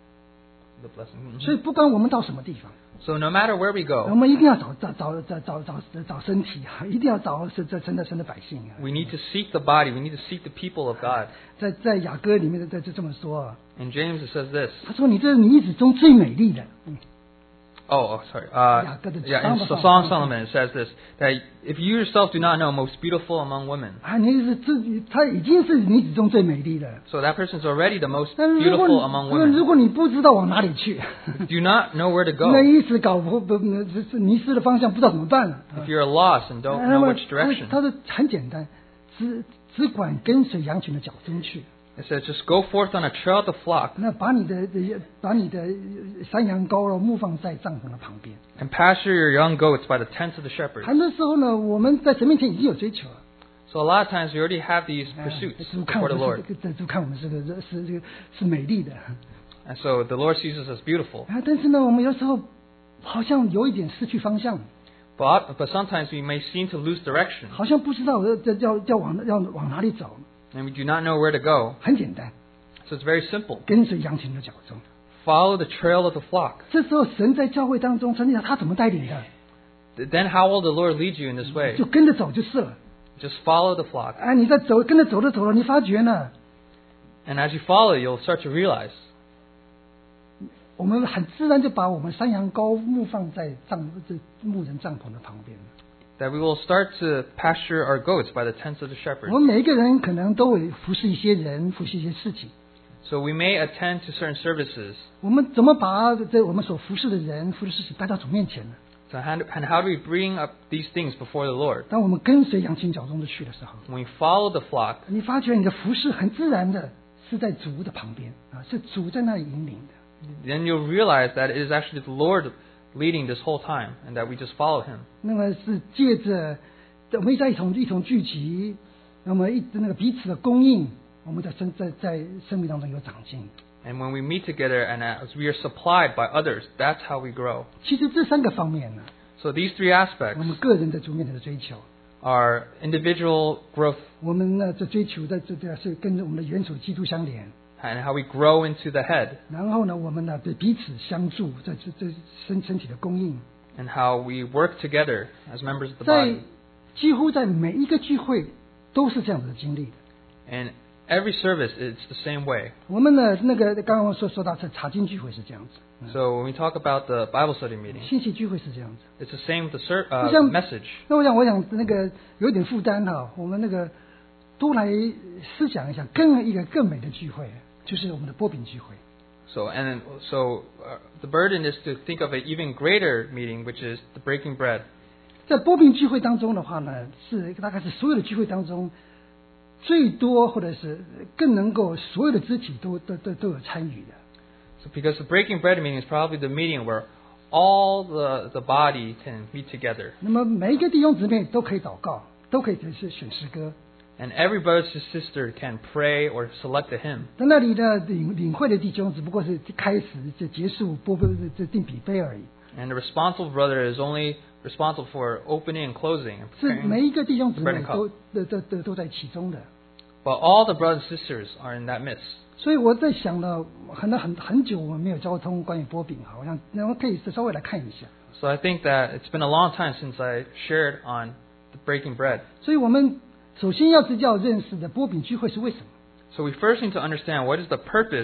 the blessing. 所以不管我们到什么地方， So no matter where we 我 go, 们一定要找找找找找找找身体啊，一定要找神神神的神的百姓啊。 we need to seek the body. We need to seek the people of God. 在在雅歌里面的在就这么说啊， In James it says this. 他说你这是女子中最美丽的。嗯 Oh, oh sorry. Uh, Yeah, good. yeah, in Song of Song of Solomon. Solomon it says this, that if you yourself do not know, most beautiful among women. 啊，你是自己，她已经是女子中最美丽的。 So that person is already the most 但如果 beautiful among 你 women. 如果你不知道往哪里去， Do not know where to 那 go. 一时搞不不是是迷失了方向，不知道怎么办了。 If you're lost and don't 那 know 么 which 他 direction. 他说很简单，只只管跟随羊群的脚中去。 It says, just go forth on a trail of the flock 那把你的把你的山羊羔肉牧放在帐篷的旁边。 and pasture your young goats by the tents of the shepherds. 很多时候呢，我们在神面前已经有追求了。 So a lot of times we already have these 哎 pursuits 主看 before 我 the 们 Lord. 是个，主看我们是个是这个是美丽的。 And so the Lord sees us as beautiful. 啊，但是呢，我们有时候好像有一点失去方向， But, but sometimes we may seem to lose direction 好像不知道要要要往要往哪里走。 and we do not know where to go. 很简单， So it's very simple. 跟随羊群的脚踪。 Follow the trail of the flock. 这时候神在教会当中，神他怎么带领的， Then how will the Lord lead you in this way? 就跟着走就是了。 Just follow the flock. 哎，你在走跟着走着走了，你发觉呢， And as you follow, you'll start to realize 我们很自然就把我们山羊羔牧放在帐这牧人帐篷的旁边。 that we will start to pasture our goats by the tents of the 我 shepherds. 们每一个人可能都会服侍一些人，服侍一些事情。 So we may attend to certain services. 我们怎么把这我们所服侍的人、服侍事情带到主面前呢？ So how, and how do we bring up these things before the Lord? 当我们跟随羊群脚中的去的时候， When we follow the flock, 你发觉你的服侍很自然的是在主的旁边啊，是主在那里引领的。 then you'll realize that it is actually the Lord leading this whole time and that we just follow Him. 那么是借着我们在一同一同聚集，那么一那个彼此的供应，我们在生在在生命当中有长进。 And when we meet together and as we are supplied by others, that's how we grow. 其实这三个方面呢， So these three 我 aspects 们个人在主面前的追求， are individual growth 我们呢这追求的这这是跟我们的元首基督相连。 and how we grow into the head 然后呢，我们呢对彼此相助，这这这身身体的供应， and how we work together as members of the 在 body. 几乎在每一个聚会都是这样子的经历的。 And every service is the same way. 我们呢那个刚刚说说到这查经聚会是这样子， So when we talk about the Bible study meeting, 信息聚会是这样子。 it's the same with the ser- 我 uh, 想 message. 那我想我想那个有点负担哈，我们那个都来思想一下更一个更美的聚会，就是我们的波饼聚会。 So and so uh, the burden is to think of an even greater meeting, which is the breaking bread. 在波饼聚会当中的话呢，是大概是所有的聚会当中最多或者是更能够所有的肢体都都都都有参与的。 So because the breaking bread meeting is probably the meeting where all the the body can meet together, 那么每一个弟兄姊妹都可以祷告，都可以就是选诗歌。 and every brother and sister can pray or select a hymn. 在那里的领领会的弟兄只不过是开始就结束波波这定比杯而已， And the responsible brother is only responsible for opening and closing. and 是 preparing. 每一个弟兄姊 bread 妹 and cup. 都都都都都在其中的。 But all the brothers and sisters are in that midst. 所以我在想呢，很很很久我们没有交通关于波饼哈，我想那我可以稍微来看一下。 So I think that it's been a long time since I shared on the breaking bread. 所以我们首先要知道认识的波饼聚会是为什么。 So we first need to understand what is the purpose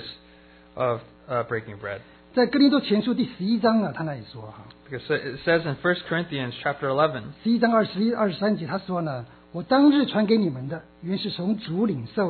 of uh, breaking bread. 在哥林多前书第十一章啊，他那里说哈， Because it says in First Corinthians chapter eleven, 十一章二十一、二十三节，他说呢，我当日传给你们的，原是从主领受的，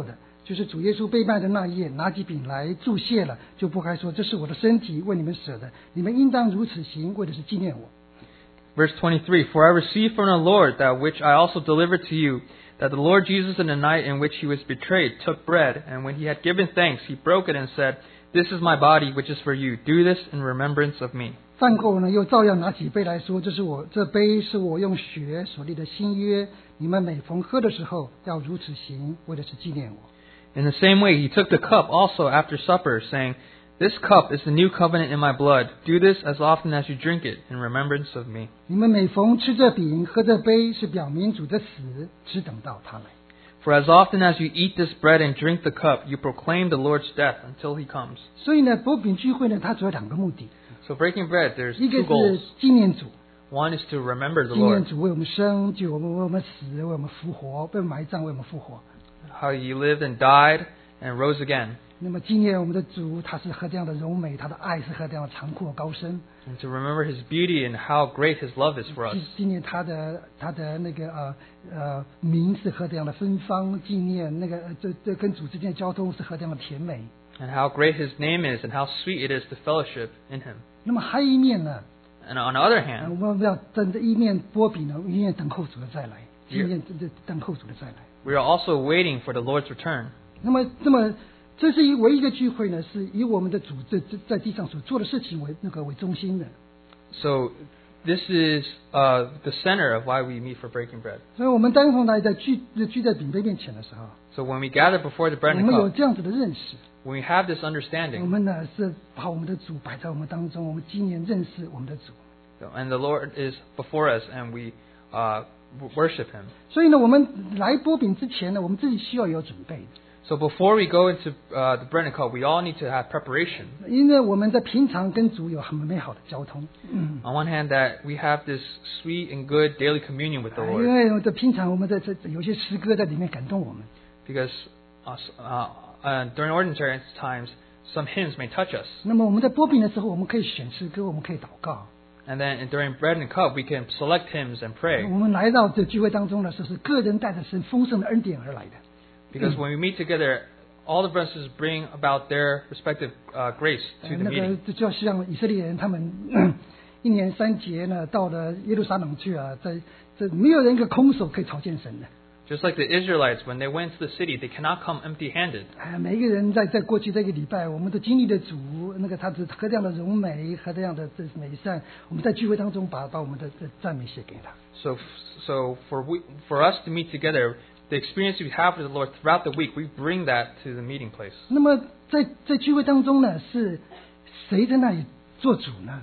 就是主耶稣被卖的那一夜，拿起饼来祝谢了，就不该说这是我的身体，为你们舍的，你们应当如此行，为的是纪念我。 Verse twenty-three, For I received from the Lord that which I also delivered to you, that the Lord Jesus in the night in which he was betrayed took bread, and when he had given thanks, he broke it and said, This is my body, which is for you. Do this in remembrance of me. 饭后呢，又照样拿起杯来说，这是我这杯是我用血所立的新约，你们每逢喝的时候要如此行，为的是纪念我。 In the same way, he took the cup also after supper, saying, This cup is the new covenant in my blood. Do this as often as you drink it in remembrance of me. 你们每逢吃这饼、喝这杯，是表明主的死，只等到他来。 For as often as you eat this bread and drink the cup, you proclaim the Lord's death until he comes. 所以呢，薄饼聚会呢，它主要两个目的， So breaking bread, there's 一个 two goals. 是纪念主， One is to remember the 纪念 Lord, 主为我们生，就我们为我们死，为我们复活，被埋葬，为我们复活。 how he lived and died and rose again. 那么纪念我们的主，他是何等样的柔美，他的爱是何等样的长阔高深。 And to remember his beauty and how great his love is for us. 纪纪念他的他的那个呃呃名是何等样的芬芳，纪念那个呃这这跟主之间的交通是何等样的甜美。 And how great his name is and how sweet it is to fellowship in him. 那么还有一面呢， And on the other 呃 hand, 我们要等着一面波比呢，一面等候主的再来，一面等等候主的再来。 we are also waiting for the Lord's return. 那么那么这是一唯一一个聚会呢，是以我们的主在在在地上所做的事情为那个为中心的。 So this is uh, the center of why we meet for breaking bread. 所以我们当同来在聚聚在饼杯面前的时候， So when we gather before the 我 bread and 们有 cup, 这样子的认识。 when we have this 我 understanding, 们呢是把我们的主摆在我们当中，我们纪念认识我们的主。 and the Lord is before us, and we uh, worship him. 所以呢，我们来波饼之前呢，我们自己需要有准备的， So before we go into uh, the bread and cup, we all need to have preparation. 因为我们在平常跟主有很美好的交通。嗯， On one hand, that we have this sweet and good daily communion with the 因 Lord, 为在平常我们在这有些诗歌在里面感动我们。 because uh, uh, uh, during ordinary times, some hymns may touch us. 那么我们在波饼的时候，我们可以选诗歌，我们可以祷告。 And then during bread and cup, we can select hymns and 我 pray. 们来到这聚会当中的时候，是个人带着神丰盛的恩典而来的。 Because when we meet together, all the brothers bring about their respective uh, grace to 呃 the 那个 meeting. 就就像以色列人他们一年三节呢，到了耶路撒冷去啊，在这没有人一个空手可以朝见神的。 Just like the Israelites, when they went to the city, they cannot come empty-handed. 哎，每一个人在在过去这个礼拜，我们都经历了主那个他是何这样的柔美，何这样的这美善。我们在聚会当中把把我们的这赞美写给他。 So, so for we, for us to meet together, the experience we have with the Lord throughout the week, we bring that to the meeting place. 那么在在聚会当中呢，是谁在那里做主呢？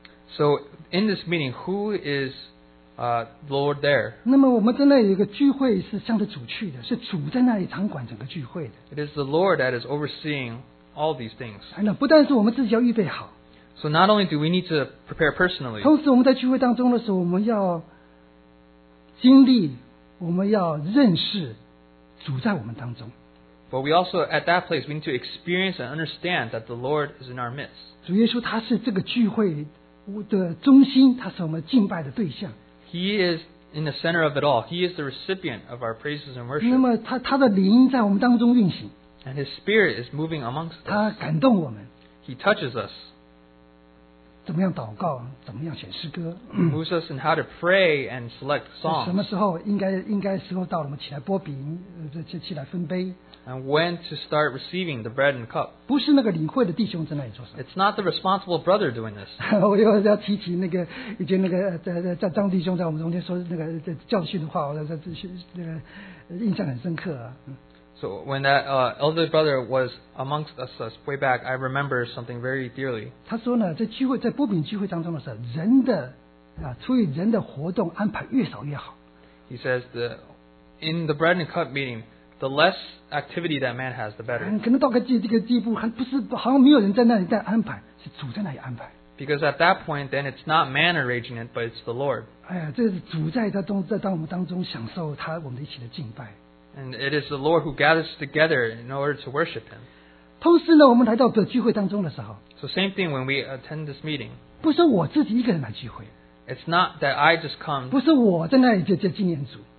So in this meeting, who is uh, Lord there? 那么我们在那里有一个聚会是向着主去的，是主在那里掌管整个聚会的。 It is the Lord that is overseeing all these things. 哎，那不但是我们自己要预备好， So not only do we need to prepare personally, 同时我们在聚会当中的时候，我们要经历，我们要认识主在我们当中。 but we also at that place we need to experience and understand that the Lord is in our midst. 主耶稣他是这个聚会的中心，他是我们敬拜的对象。 He is in the center of it all. He is the recipient of our praises and 那 worship. 么他他的灵在我们当中运行， And His Spirit is moving amongst 他 us. 感动我们， He touches us, 怎么样祷告，怎么样写诗歌。 moves us in how to pray and select 什么 songs, 时候应该应该时候到了，我们起来拨饼，呃，起起来分杯。 and when to start receiving the bread and cup. 不是那个领会的弟兄在那里做什么。 It's not the responsible brother doing this. 我又要提起那个以前那个在在在张弟兄在我们中间说那个在教训的话，我在这些那个印象很深刻啊。嗯 So when that uh, elder brother was amongst us, us way back, I remember something very dearly. 他说呢，在聚会在波饼聚会当中的时候，人的啊，出于人的活动安排越少越好。 He says the in the bread and cup meeting, the less activity that man has, the better. 嗯，可能到个这这个地步，还不是好像没有人在那里在安排，是主在那里安排。 Because at that point, then it's not man arranging it, but it's the Lord. 哎呀，这是主在他中在当我们当中享受他我们一起的敬拜。 And it is the Lord who gathers together in order to worship Him. 同时呢，我们来到这聚会当中的时候， So same thing when we attend this meeting. 不是我自己一个人来聚会， It's not that I just come. 不是我在那里就就纪念主，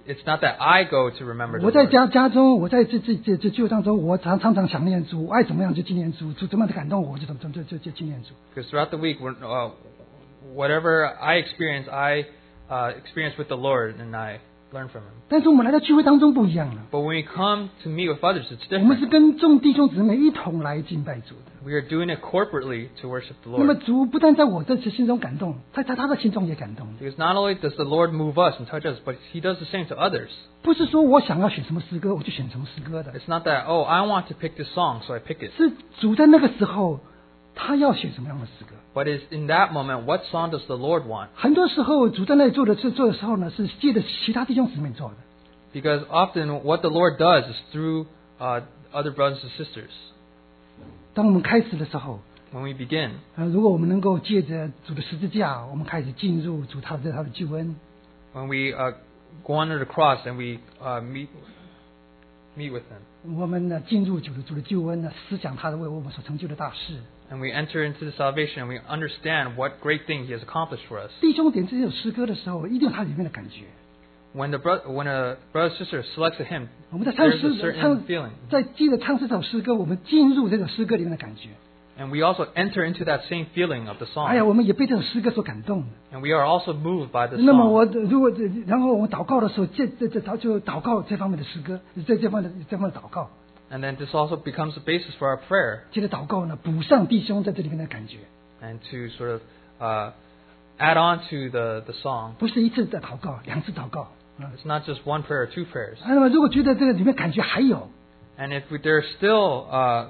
It's not that I go to remember the 我在 Lord. 家家中，我在这这这这聚会当中，我常常常想念主，我爱怎么样就纪念主，主怎么样的感动我，就怎么就就就纪念主。 Because throughout the week, when, uh, whatever I experience, I uh, experience with the Lord, and I learn from Him. 但是我们来到聚会当中不一样了， But when we come to meet with others, it's 我们是 different. 跟众弟兄姊妹一同来敬拜主的。 We are doing it corporately to worship the 那么 Lord. 主不但在我的心中感动，在在他的心中也感动。 Because not only does the Lord move us and touch us, but He does the same to others. 不是说我想要选什么诗歌，我就选什么诗歌的， It's not that, oh, I want to pick this song, so I pick it. 是主在那个时候，他要选什么样的诗歌。 But it's in that moment, what song does the Lord want? 很多时候，主在那里做的事做的时候呢，是借着其他弟兄姊妹做的。 Because often what the Lord does is through uh, other brothers and sisters. 当我们开始的时候， When we begin, 呃，如果我们能够借着主的十字架，我们开始进入主他的他的救恩， when we uh, go under the cross and we uh, meet meet with Him, 我们呢进入主的主的救恩呢，思想他的为我们所成就的大事。 and we enter into the salvation and we understand what great thing He has accomplished for us. 弟兄点这首诗歌的时候，一定有他里面的感觉。 When the bro- when a brother or sister selects a hymn, 我们在唱 there's 诗 a certain 唱 feeling, 在记得唱这首诗歌，我们进入这首诗歌里面的感觉。 and we also enter into that same feeling of the 哎呀， song, 我们也被这首诗歌所感动。 and we are also moved by the 那么我 song. 如果然后我们祷告的时候，这这这祷就祷告这方面的诗歌，这这方面的这方面的祷告， And then this also becomes the basis for our prayer, 接着祷告呢，补上弟兄在这里面的感觉， and to sort of uh, add on to the, the song. 不是一次的祷告，两次祷告。啊， It's not just one prayer or two prayers. 那么如果觉得这个里面感觉还有， And if we, there's still uh,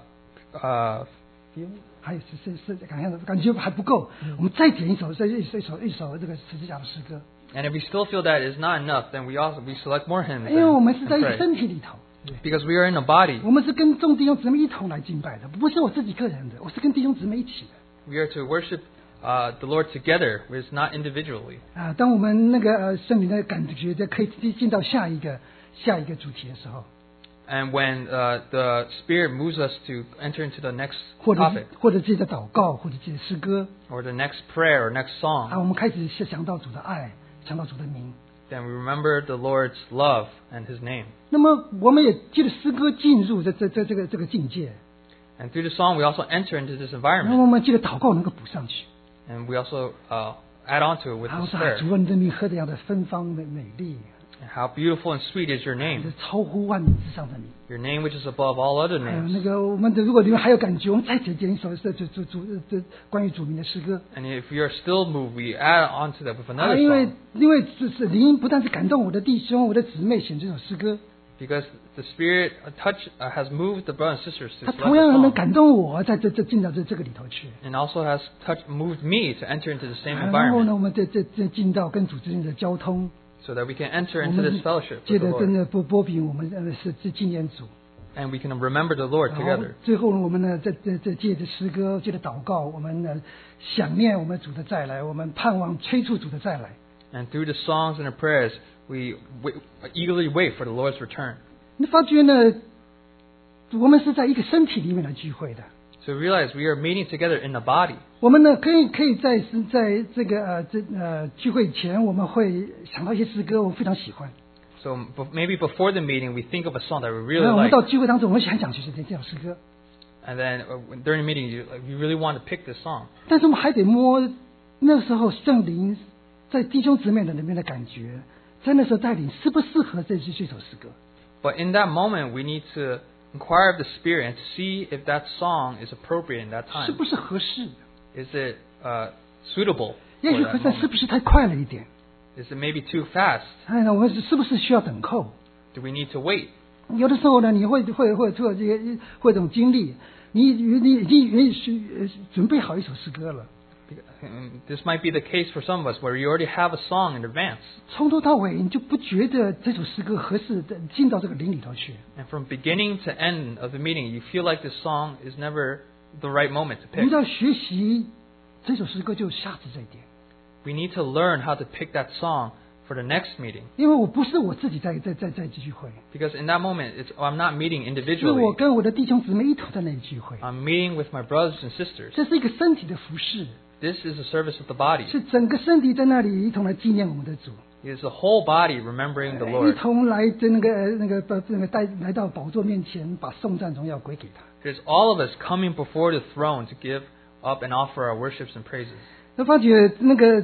uh, 还有是是是感觉感觉还不够，我们再点一首这一首一首一首这个十字架的诗歌， and if we still feel that is not enough, then we also we select more hymns 因为我 and, 们是 and 在一个 pray. 身体里头， Because we are in a body. 我们是跟众弟兄姊妹一同来敬拜的，不是我自己个人的，我是跟弟兄姊妹一起的。 We are to worship uh, the Lord together. It's not individually. 啊，当我们那个呃圣灵的感觉在可以进到下一个下一个主题的时候， And when uh, the Spirit moves us to enter into the next 或者 topic 或者借着祷告，或者借着诗歌， or the next prayer or next 啊， song, 我们开始想想到主的爱，想到主的名。 then we remember the Lord's love and His name. 那么我们也借着诗歌进入这这这这个这个境界， And through the song, we also enter into this 然 environment. 后我们借着祷告能够补上去。 And we also uh, add on to it with 然后 the 说啊， Spirit. 主啊，你的名何等样的芬芳美美丽， And how beautiful and sweet is your 你 name, 的超乎万民之上的名。 your name which is above all other 还有 names. 那个我们的，如果里面还有感觉，我们再点点一首这这这主这关于主名的诗歌。 And if we are still moved, we add on to that with 啊， another 因为 song. 因为这是灵不但是感动我的弟兄、我的姊妹选这首诗歌， Because the Spirit uh, touch uh, has moved the brothers and sisters to 他 select 同 the 样能 song, 感动我，在这这进到这这个里头去。 and also has touched moved me to enter into the same 啊然后呢， environment, 我们这这这进到跟主之间的交通， so that we can enter 我 into 们 this fellowship 借 with the 着真 Lord, 的波波比，我们呃是是纪念主。 and we can remember the Lord 然后 together. 最后呢，我们呢，在在在借着诗歌，借着祷告，我们呢想念我们主的再来，我们盼望催促主的再来。 And through the songs and the prayers, we wait, eagerly wait for the Lord's return. 你发觉呢，我们是在一个身体里面来聚会的。 So realize we are meeting together in the body. 我们呢，可以可以在是在这个呃这呃聚会前，我们会想到一些诗歌，我们非常喜欢。 So b- maybe before the meeting, we think of a song that we 然 really 后我们 like, 到聚会当中，我们想讲就是这这首诗歌， and then uh, when- during the meeting, you, like, you really want to pick this song. 但是我们还得摸那时候圣灵在弟兄姊妹的里面的感觉，在那时候带领适不适合这这这首诗歌。 But in that moment, we need to inquire of the Spirit and to see if that song is appropriate in that 是 time. 不是合适？ Is it uh, suitable 也 for 许 that 合适，是 moment? 不是太快了一点？ Is it maybe too fast? 哎，我们是是不是需要等候？ Do we need to wait? 有的时候呢，你会会会做这个会有这种经历，你你已经允许准备好一首诗歌了， Um, This might be the case for some of us where you already have a song in advance. 从头到尾你就不觉得这首诗歌合适的进到这个灵里头去。 And from beginning to end of the meeting, you feel like this song is never the right moment to 我们 pick. 要学习这首诗歌，就下次这一点。 We need to learn how to pick that song for the next meeting. 因为我不是我自己在在在在聚会， Because in that moment, it's, I'm not meeting 是我 individually. 跟我的弟兄姊妹一同在那里聚会。 I'm meeting with my brothers and sisters. 这是一个身体的服饰， This is a service of the body. 是整个身体在那里一同来纪念我们的主。 It is the whole body remembering the 一 Lord. 同来的那个那个把那个带来到宝座面前，把颂赞荣耀归给他。 It is all of us coming before the throne to give up and offer our worships and praises. 那发觉那个，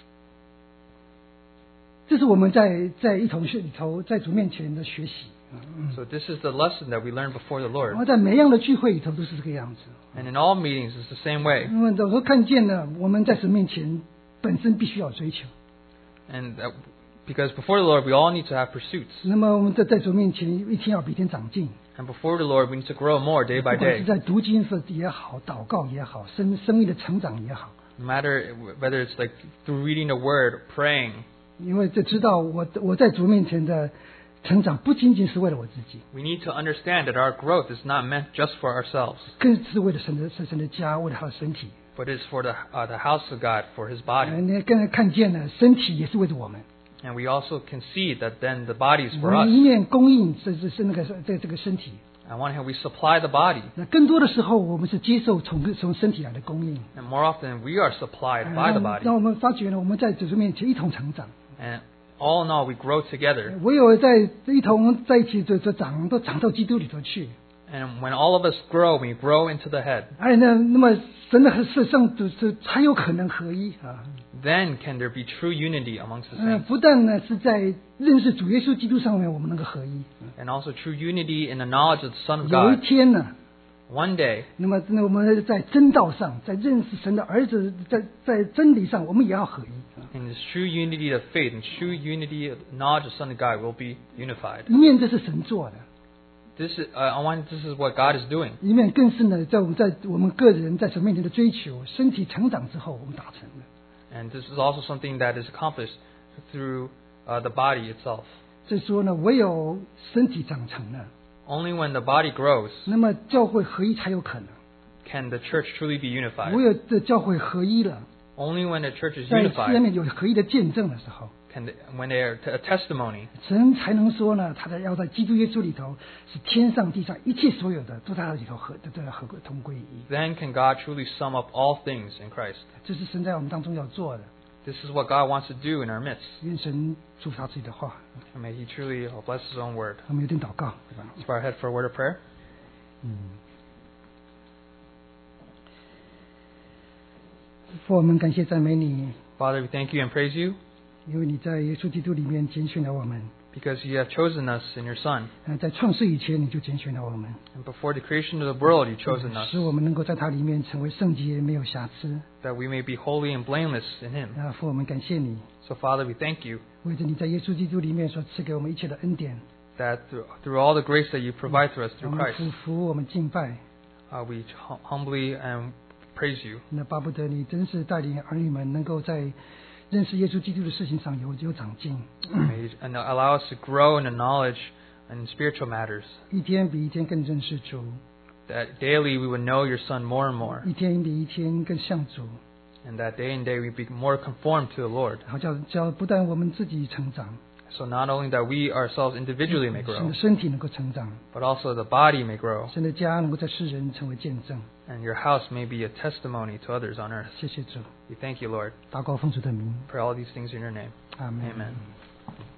这是我们在在一同学里头，在主面前的学习。 So this is the lesson that we learn before the 然 Lord. 后在每样的聚会里头都是这个样子。 And in all meetings, it's the same way. 那么有时候看见了，我们在神面前本身必须要追求。 And that, because before the Lord, we all need to have pursuits. 那么我们在在主面前一天要比一天长进。 And before the Lord, we need to grow more day 不 by 管是 day. 在读经时也好，祷告也好，生生命的成长也好。 No matter whether it's like through reading the Word, praying. 因为就知道我我在主面前的成长不仅仅是为了我自己， We need to understand that our growth is not meant just for ourselves, 更是为了神的神神的家，为了他的身体。 but it's for the uh, the house of God, for His 呃 body. 你更看见了，身体也是为着我们。 And we also can see that then the body is 我 for 们一 us. 面供应这这是那个这这个身体， On one hand, we supply the body, 那更多的时候我们是接受从从身体来的供应。 and more often we are supplied 呃 by the 让 body. 让我们发觉呢，我们在主面前一同成长。 And all in all, we grow together. 唯有在一同在一起，这这长都长到基督里头去。 And when all of us grow, we grow into the head. 哎，那那么神的和是上主是才有可能合一啊。 Then can there be true unity amongst the 呃， saints, 不但呢是在认识主耶稣基督上面，我们能够合一。 and also true unity in the knowledge of the Son of 有一 God. 天呢， One day, 那么那我们在真道上，在认识神的儿子，在在真理上，我们也要合一。啊 in this true unity of faith and true unity of knowledge of the Son of God, will be unified. 一面这是神做的， This is, uh, I want, this is what God is doing. 一面更是呢，在我们在我们个人在神面前的追求，身体成长之后，我们达成的。 And this is also something that is accomplished through uh, the body itself. 所以说呢，唯有身体长成了， Only when the body grows 那么教会合一才有可能。 can the church truly be unified. 唯有这教会合一了， Only when the church is 在下 unified 面有合一的见证的时候， can they, when they are a testimony, 神才能说呢，他的要在基督耶稣里头，是天上地上一切所有的都在他里头合，都在合同归于一。 then can God truly sum up all things in Christ. 这是神在我们当中要做的。 This is what God wants to do in our midst. 愿神祝福他自己的话。 And may He truly bless His own word. 我们有点祷告，对吧？ Let's bow our head for a word of prayer. 嗯。父，我们感谢赞美你， Father, we thank you and praise you 因为你在耶稣基督里面拣选了我们。 because you have chosen us in your Son. 呃，在创世以前你就拣选了我们， And before the creation of the world, you've chosen us 使我们能够在他里面成为圣洁，没有瑕疵。 that we may be holy and blameless in Him. 啊，父，我们感谢你， So, Father, we thank you 为着你在耶稣基督里面所赐给我们一切的恩典， that through, through all the grace that you provide to us 我 through 们 Christ, 俯伏，我们敬拜。 uh, we hum- humbly and praise you. 那巴不得你真是带领儿女们能够在认识耶稣基督的事情上有有长进， May you- and allow us to grow in the knowledge and spiritual matters, 一天比一天更认识主， that daily we would know your Son more and more, 一天比一天更像主， and that day and day we be more conformed to the Lord. 好叫叫不但我们自己成长， So not only that we ourselves individually may 神 grow, 的身体能够成长， but also the body may grow, 神的家能够在世人成为见证。 and your house may be a testimony to others on earth. 谢谢主， We thank you, Lord. 祷告奉主的名， Pray all these things in your name. 阿门。 Amen.